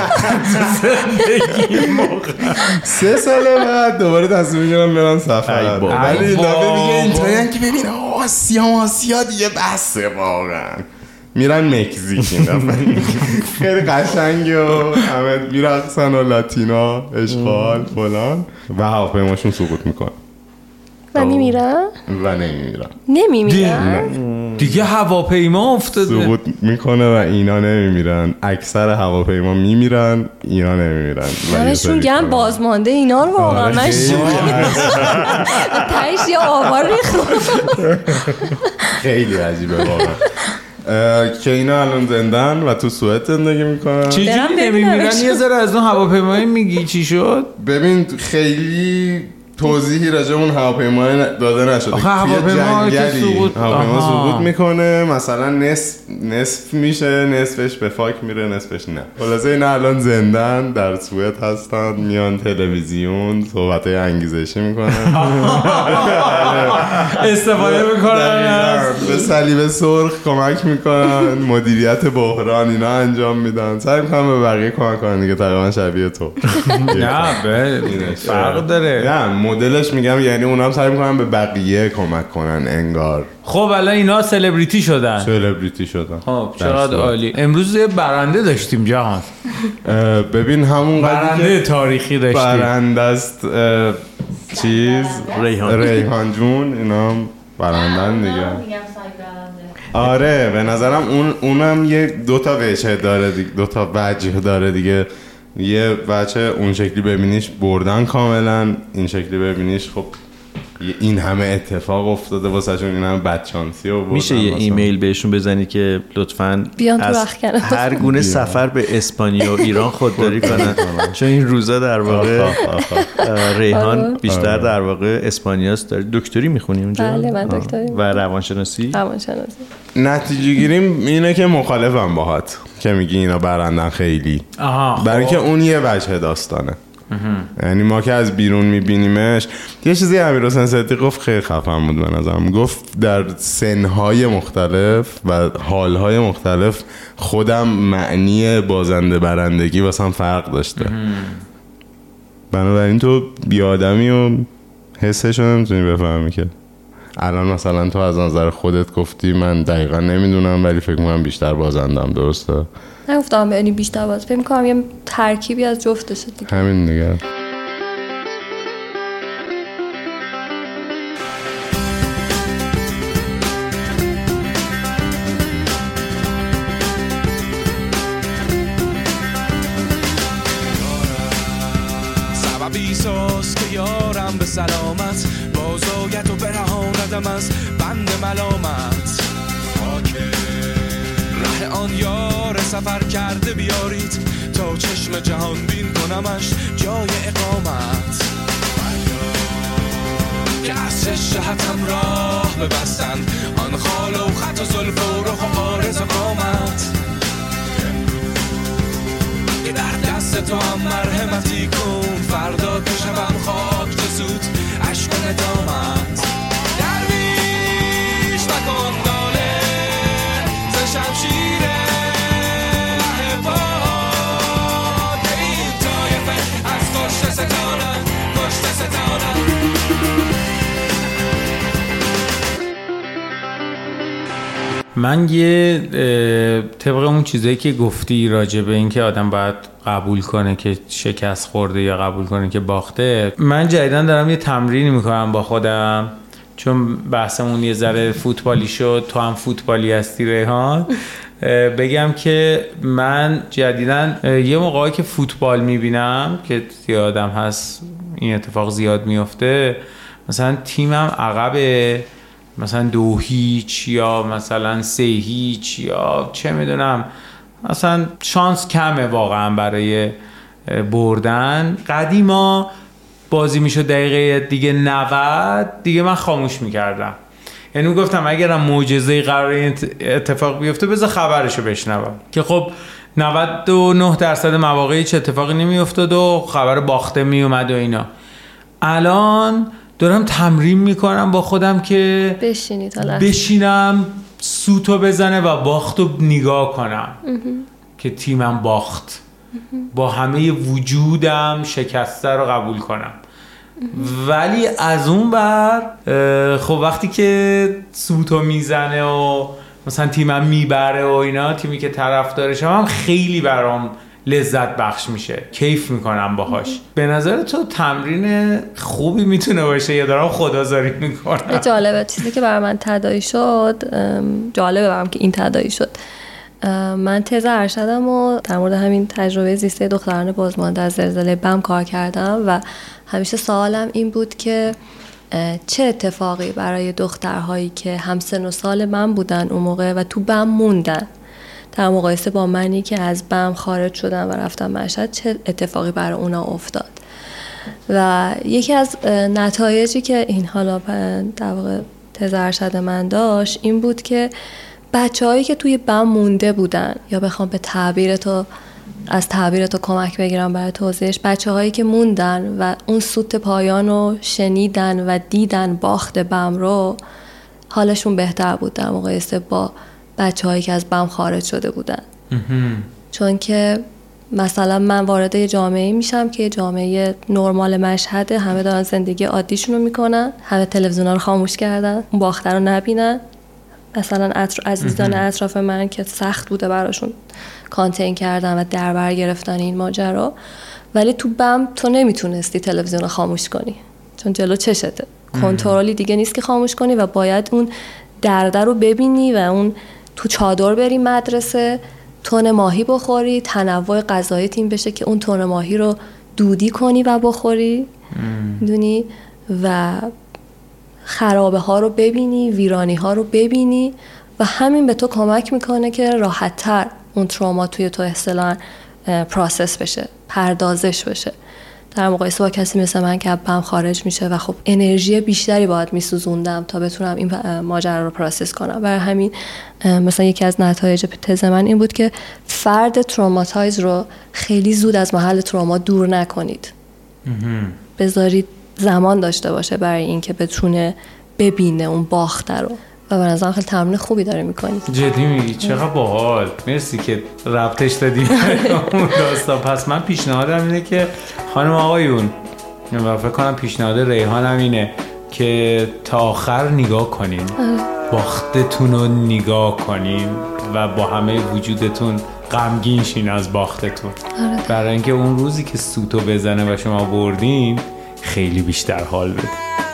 سه سال بعد دوباره تصمیم میگیرن برن سفر، ولی این دفعه دیگه اینطوریه که ببین آسیا آسیا دیگه بسه واقعا. میرن مکزیک این دفعه، خیلی قشنگه و همه میرقصن و لاتینا اشغال فلان و هواپیماشون سقوط میکنه و میمیرن و نمیمیرن نمیمیرن دیگه هواپیما افتاده سقوط میکنه و اینا نمیمیرن. اکثر هواپیما میمیرن، اینا نمیمیرن. همشون گم بازمانده اینا رو واقعا من تایش یه آوار خیلی عجیبه واقعا که اینا الان زندن و تو سوئد زندگی میکنن. چی جوری نمیمیرن؟ یه ذره از اون هواپیمایی میگی چی شد؟ ببین خیلی توضیحی راجع به اون هواپیما داده نشده. آخه هواپیما که سقوط هواپیما سقوط میکنه، مثلا نصف نصف میشه، نصفش به فاک میره، نصفش نه. خلاصه اینا الان زندن در سوئد هستن، میان تلویزیون صحبتای انگیزشی میکنن، استفاده میکنن، به صلیب سرخ کمک میکنن، مدیریت بحران اینا انجام میدن، سعی میکنن به بقیه کمک کنن دیگه، تقریبا شبیه تو. نه به فرق داره. نه مدلش میگم، یعنی اونا هم سعی میکنن به بقیه کمک کنن انگار. خب الان اینا سلبریتی شدن. سلبریتی شدن. خب چقدر عالی. امروز یه برنده داشتیم جهان. ببین همون برنده تاریخی داشتیم. برنده است چیز ریحان ریحان جون، اینا هم برندن دیگه. آره به نظرم اون اونم یه دو تا وجه داره دیگه، دو تا وجه داره دیگه. یه وجه اون شکلی ببینیش بردن کاملا، این شکلی ببینیش خب این همه اتفاق افتاده واسهشون، این همه بدشانسی و بردن. میشه یه ایمیل بهشون بزنی که لطفاً از هر گونه سفر به اسپانیا و ایران خودداری کنن، چون این روزا در واقع ریحان بیشتر در واقع اسپانیاست. داری دکتری میخونی اونجا؟ بله من دکتری و روانشناسی؟ روانشناسی. نتیجه گیریم اینه که مخالفم باهات که میگی اینا برندن خیلی. آها. برای که اون یه وجه داستانه. یعنی ما که از بیرون میبینیمش. یه چیزی امیرحسین صدیقی گفت خیلی خفن بود به نظرم، گفت در سنهای مختلف و حالهای مختلف خودم معنی بازنده برندگی واسم فرق داشته. بنابراین تو بیادمی و حسشو نمیتونی بفهمی که الان مثلا تو از نظر خودت گفتی من دقیقا نمیدونم ولی فکر میکنم بیشتر بازندم، درسته؟ نگفتم یعنی بیشتر باز، فکر میکنم یه ترکیبی از جفتشه دیگه. همین دیگه. سببی ساز که یارم به سلامت بازایت و برهاندم از بند ملامت. ره آن یار سفر کرده بیارید تا چشم جهان بین کنمش جای اقامت. که از چه جهتم راه ببستن آن خال و خط و زلف و رخ و عارض و قامت. که در دست تو هم مرحمتی کن فردا که شبم خاک چه زود عشق و ندامت. درویش مکن ناله ز شمشیر لحبا که این طایفه از کشته ستانم کشته ستانم. من یه طبق اون چیزایی که گفتی راجع به این که آدم باید قبول کنه که شکست خورده یا قبول کنه که باخته، من جدیداً دارم یه تمرینی میکنم با خودم، چون بحثمون یه ذره فوتبالی شد، تو هم فوتبالی هستی ریحان. بگم که من جدیداً یه موقعی که فوتبال میبینم که زیادم هست این اتفاق زیاد میفته، مثلا تیمم عقبه، مثلا دو هیچ یا مثلا سه هیچ یا چه میدونم، مثلا شانس کمه واقعا برای بردن. قدیما بازی میشد دقیقه دیگه نود دیگه من خاموش میکردم، یعنی گفتم اگرم معجزه‌ای قراره اتفاق بیفته بذار خبرشو بشنوم، که خب نود و نه درصد مواقع هیچ اتفاقی نمیافتاد و خبر باخته میومد و اینا. الان دارم تمرین میکنم با خودم که بشینم سوتو بزنه و باختو نگاه کنم که تیمم باخت، با همه وجودم شکسته رو قبول کنم. ولی از اون بر خب وقتی که سوتو میزنه و مثلا تیمم میبره و اینا، تیمی که طرفدارشم هم خیلی برام لذت بخش میشه، کیف میکنم باهاش. به نظر تو تمرین خوبی میتونه باشه یا دارم خدازاری میکنم؟ جالبه چیزی که برای من تداعی شد، جالبه برام که این تداعی شد. من تز ارشدم و در مورد همین تجربه زیسته دختران بازمانده از زلزله بم کار کردم و همیشه سوالم این بود که چه اتفاقی برای دخترهایی که همسن و سال من بودن اون موقع و تو بم موندن در مقایسه با منی که از بم خارج شدم و رفتم مشهد، چه اتفاقی برای اونا افتاد. و یکی از نتایجی که این حالا در واقع تز ارشد من داشت این بود که بچه‌هایی که توی بم مونده بودن، یا بخوام به تعبیر تو از تعبیر تو کمک بگیرم برای توضیحش، بچه‌هایی که موندن و اون سوت پایان رو شنیدن و دیدن باخت بم رو، حالشون بهتر بود در مقایسه با بچه‌هایی که از بم خارج شده بودن. چون که مثلا من وارد یه جامعه میشم که جامعه نرمال مشهده، همه دارن زندگی عادیشون رو میکنن، همه تلویزیونا رو خاموش کردن، اون باخته رو نبینن. مثلا اطر... عزیزان اطراف من که سخت بوده براشون کانتین کردن و در بر گرفتن این ماجرا، ولی تو بم تو نمیتونستی تلویزیون رو خاموش کنی چون جلو چشته، کنترلی دیگه نیست که خاموش کنی و باید اون درده رو ببینی و اون تو چادر بری مدرسه، تن ماهی بخوری، تنوع غذایی تیم بشه که اون تن ماهی رو دودی کنی و بخوری، میدونی، و خرابه ها رو ببینی، ویرانی ها رو ببینی و همین به تو کمک میکنه که راحت تر اون تروما توی تو اصطلاحاً پروسس بشه، پردازش بشه، در مقایسه با کسی مثل من که بم خارج میشه و خب انرژی بیشتری باید میسوزوندم تا بتونم این ماجرا رو پروسس کنم. برای همین مثلا یکی از نتایج تز من این بود که فرد تروماتایز رو خیلی زود از محل تروما دور نکنید، بذارید زمان داشته باشه برای اینکه بتونه ببینه اون باخته رو و به نظرم خیلی تمرین خوبی داره میکنی. جدی میگی؟ چقدر باحال، مرسی که ربطش دادی اون داستان. پس من پیشنهادم اینه که خانم آقایون، من فکر کنم پیشنهاد ریحان هم اینه که تا آخر نگاه کنین، باختتون رو نگاه کنین و با همه وجودتون غمگین شین از باختتون، برای اینکه اون روزی که سوتو بزنه و شما بردین خیلی بیشتر حال بده.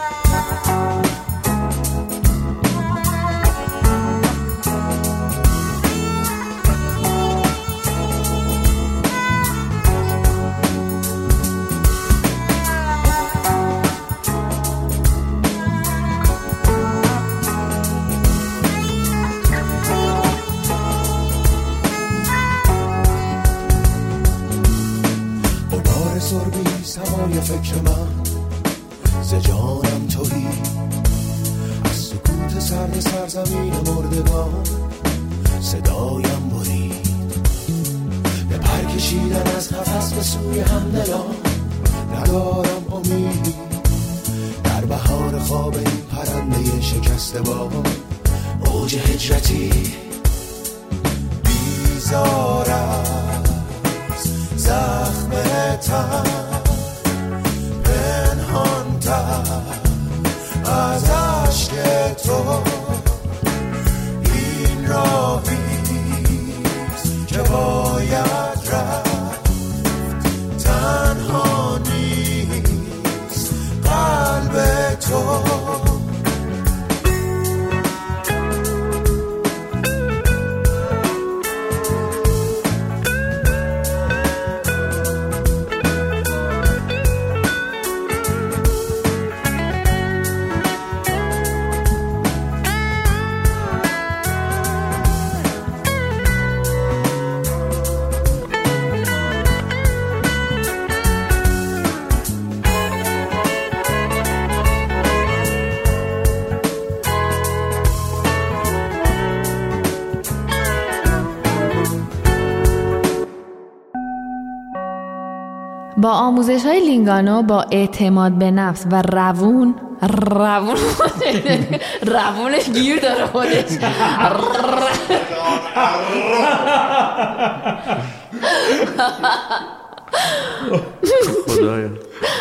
با آموزش‌های لینگانو با اعتماد به نفس و روون روون روونش گیر داره خودش خدایا.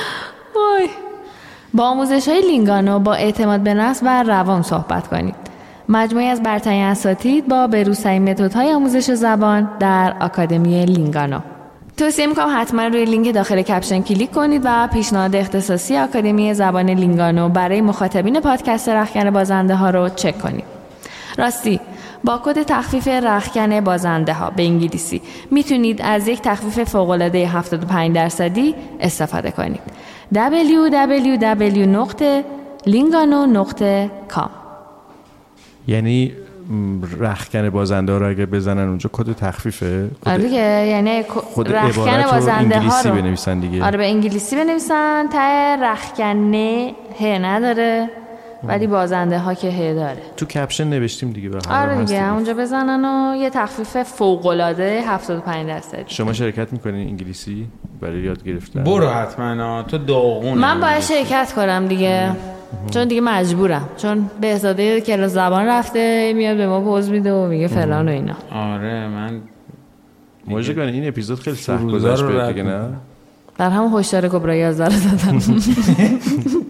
با آموزش‌های لینگانو با اعتماد به نفس و روان صحبت کنید. مجموعه از برترین اساتید با بروزترین متدهای آموزش زبان در آکادمی لینگانو. توصیه میکنم حتما روی لینک داخل کپشن کلیک کنید و پیشنهاد اختصاصی آکادمی زبان لینگانو برای مخاطبین پادکست رختکن بازنده ها رو چک کنید. راستی با کد تخفیف رختکن بازنده ها به انگلیسی میتونید از یک تخفیف فوق‌العاده هفتاد و پنج درصدی استفاده کنید. دبلیو دبلیو دبلیو دات لینگانو دات کام. یعنی رختکن بازنده ها رو اگه بزنن اونجا کد تخفیفه؟ آره دیگه، یعنی خود رختکن بازنده ها رو بنویسن دیگه. آره به انگلیسی بنویسن، ته رختکنه ه نداره ولی بازنده ها که ه داره. تو کپشن نوشتیم دیگه. به آره دیگه اونجا بزنن و یه تخفیف فوق العاده هفتاد و پنج درصد. شما شرکت میکنین انگلیسی برای یاد گرفتن؟ برو حتما، تو داغونه. من باید شرکت کنم دیگه، چون دیگه مجبورم، چون بهزاده کلاس زبان رفته میاد به ما پوز میده و میگه فلان و اینا. آره من موجه کنه این اپیزود خیلی سخت گذشت بهت دیگه، نه؟ در همون هشدار کبرای آزار زدم.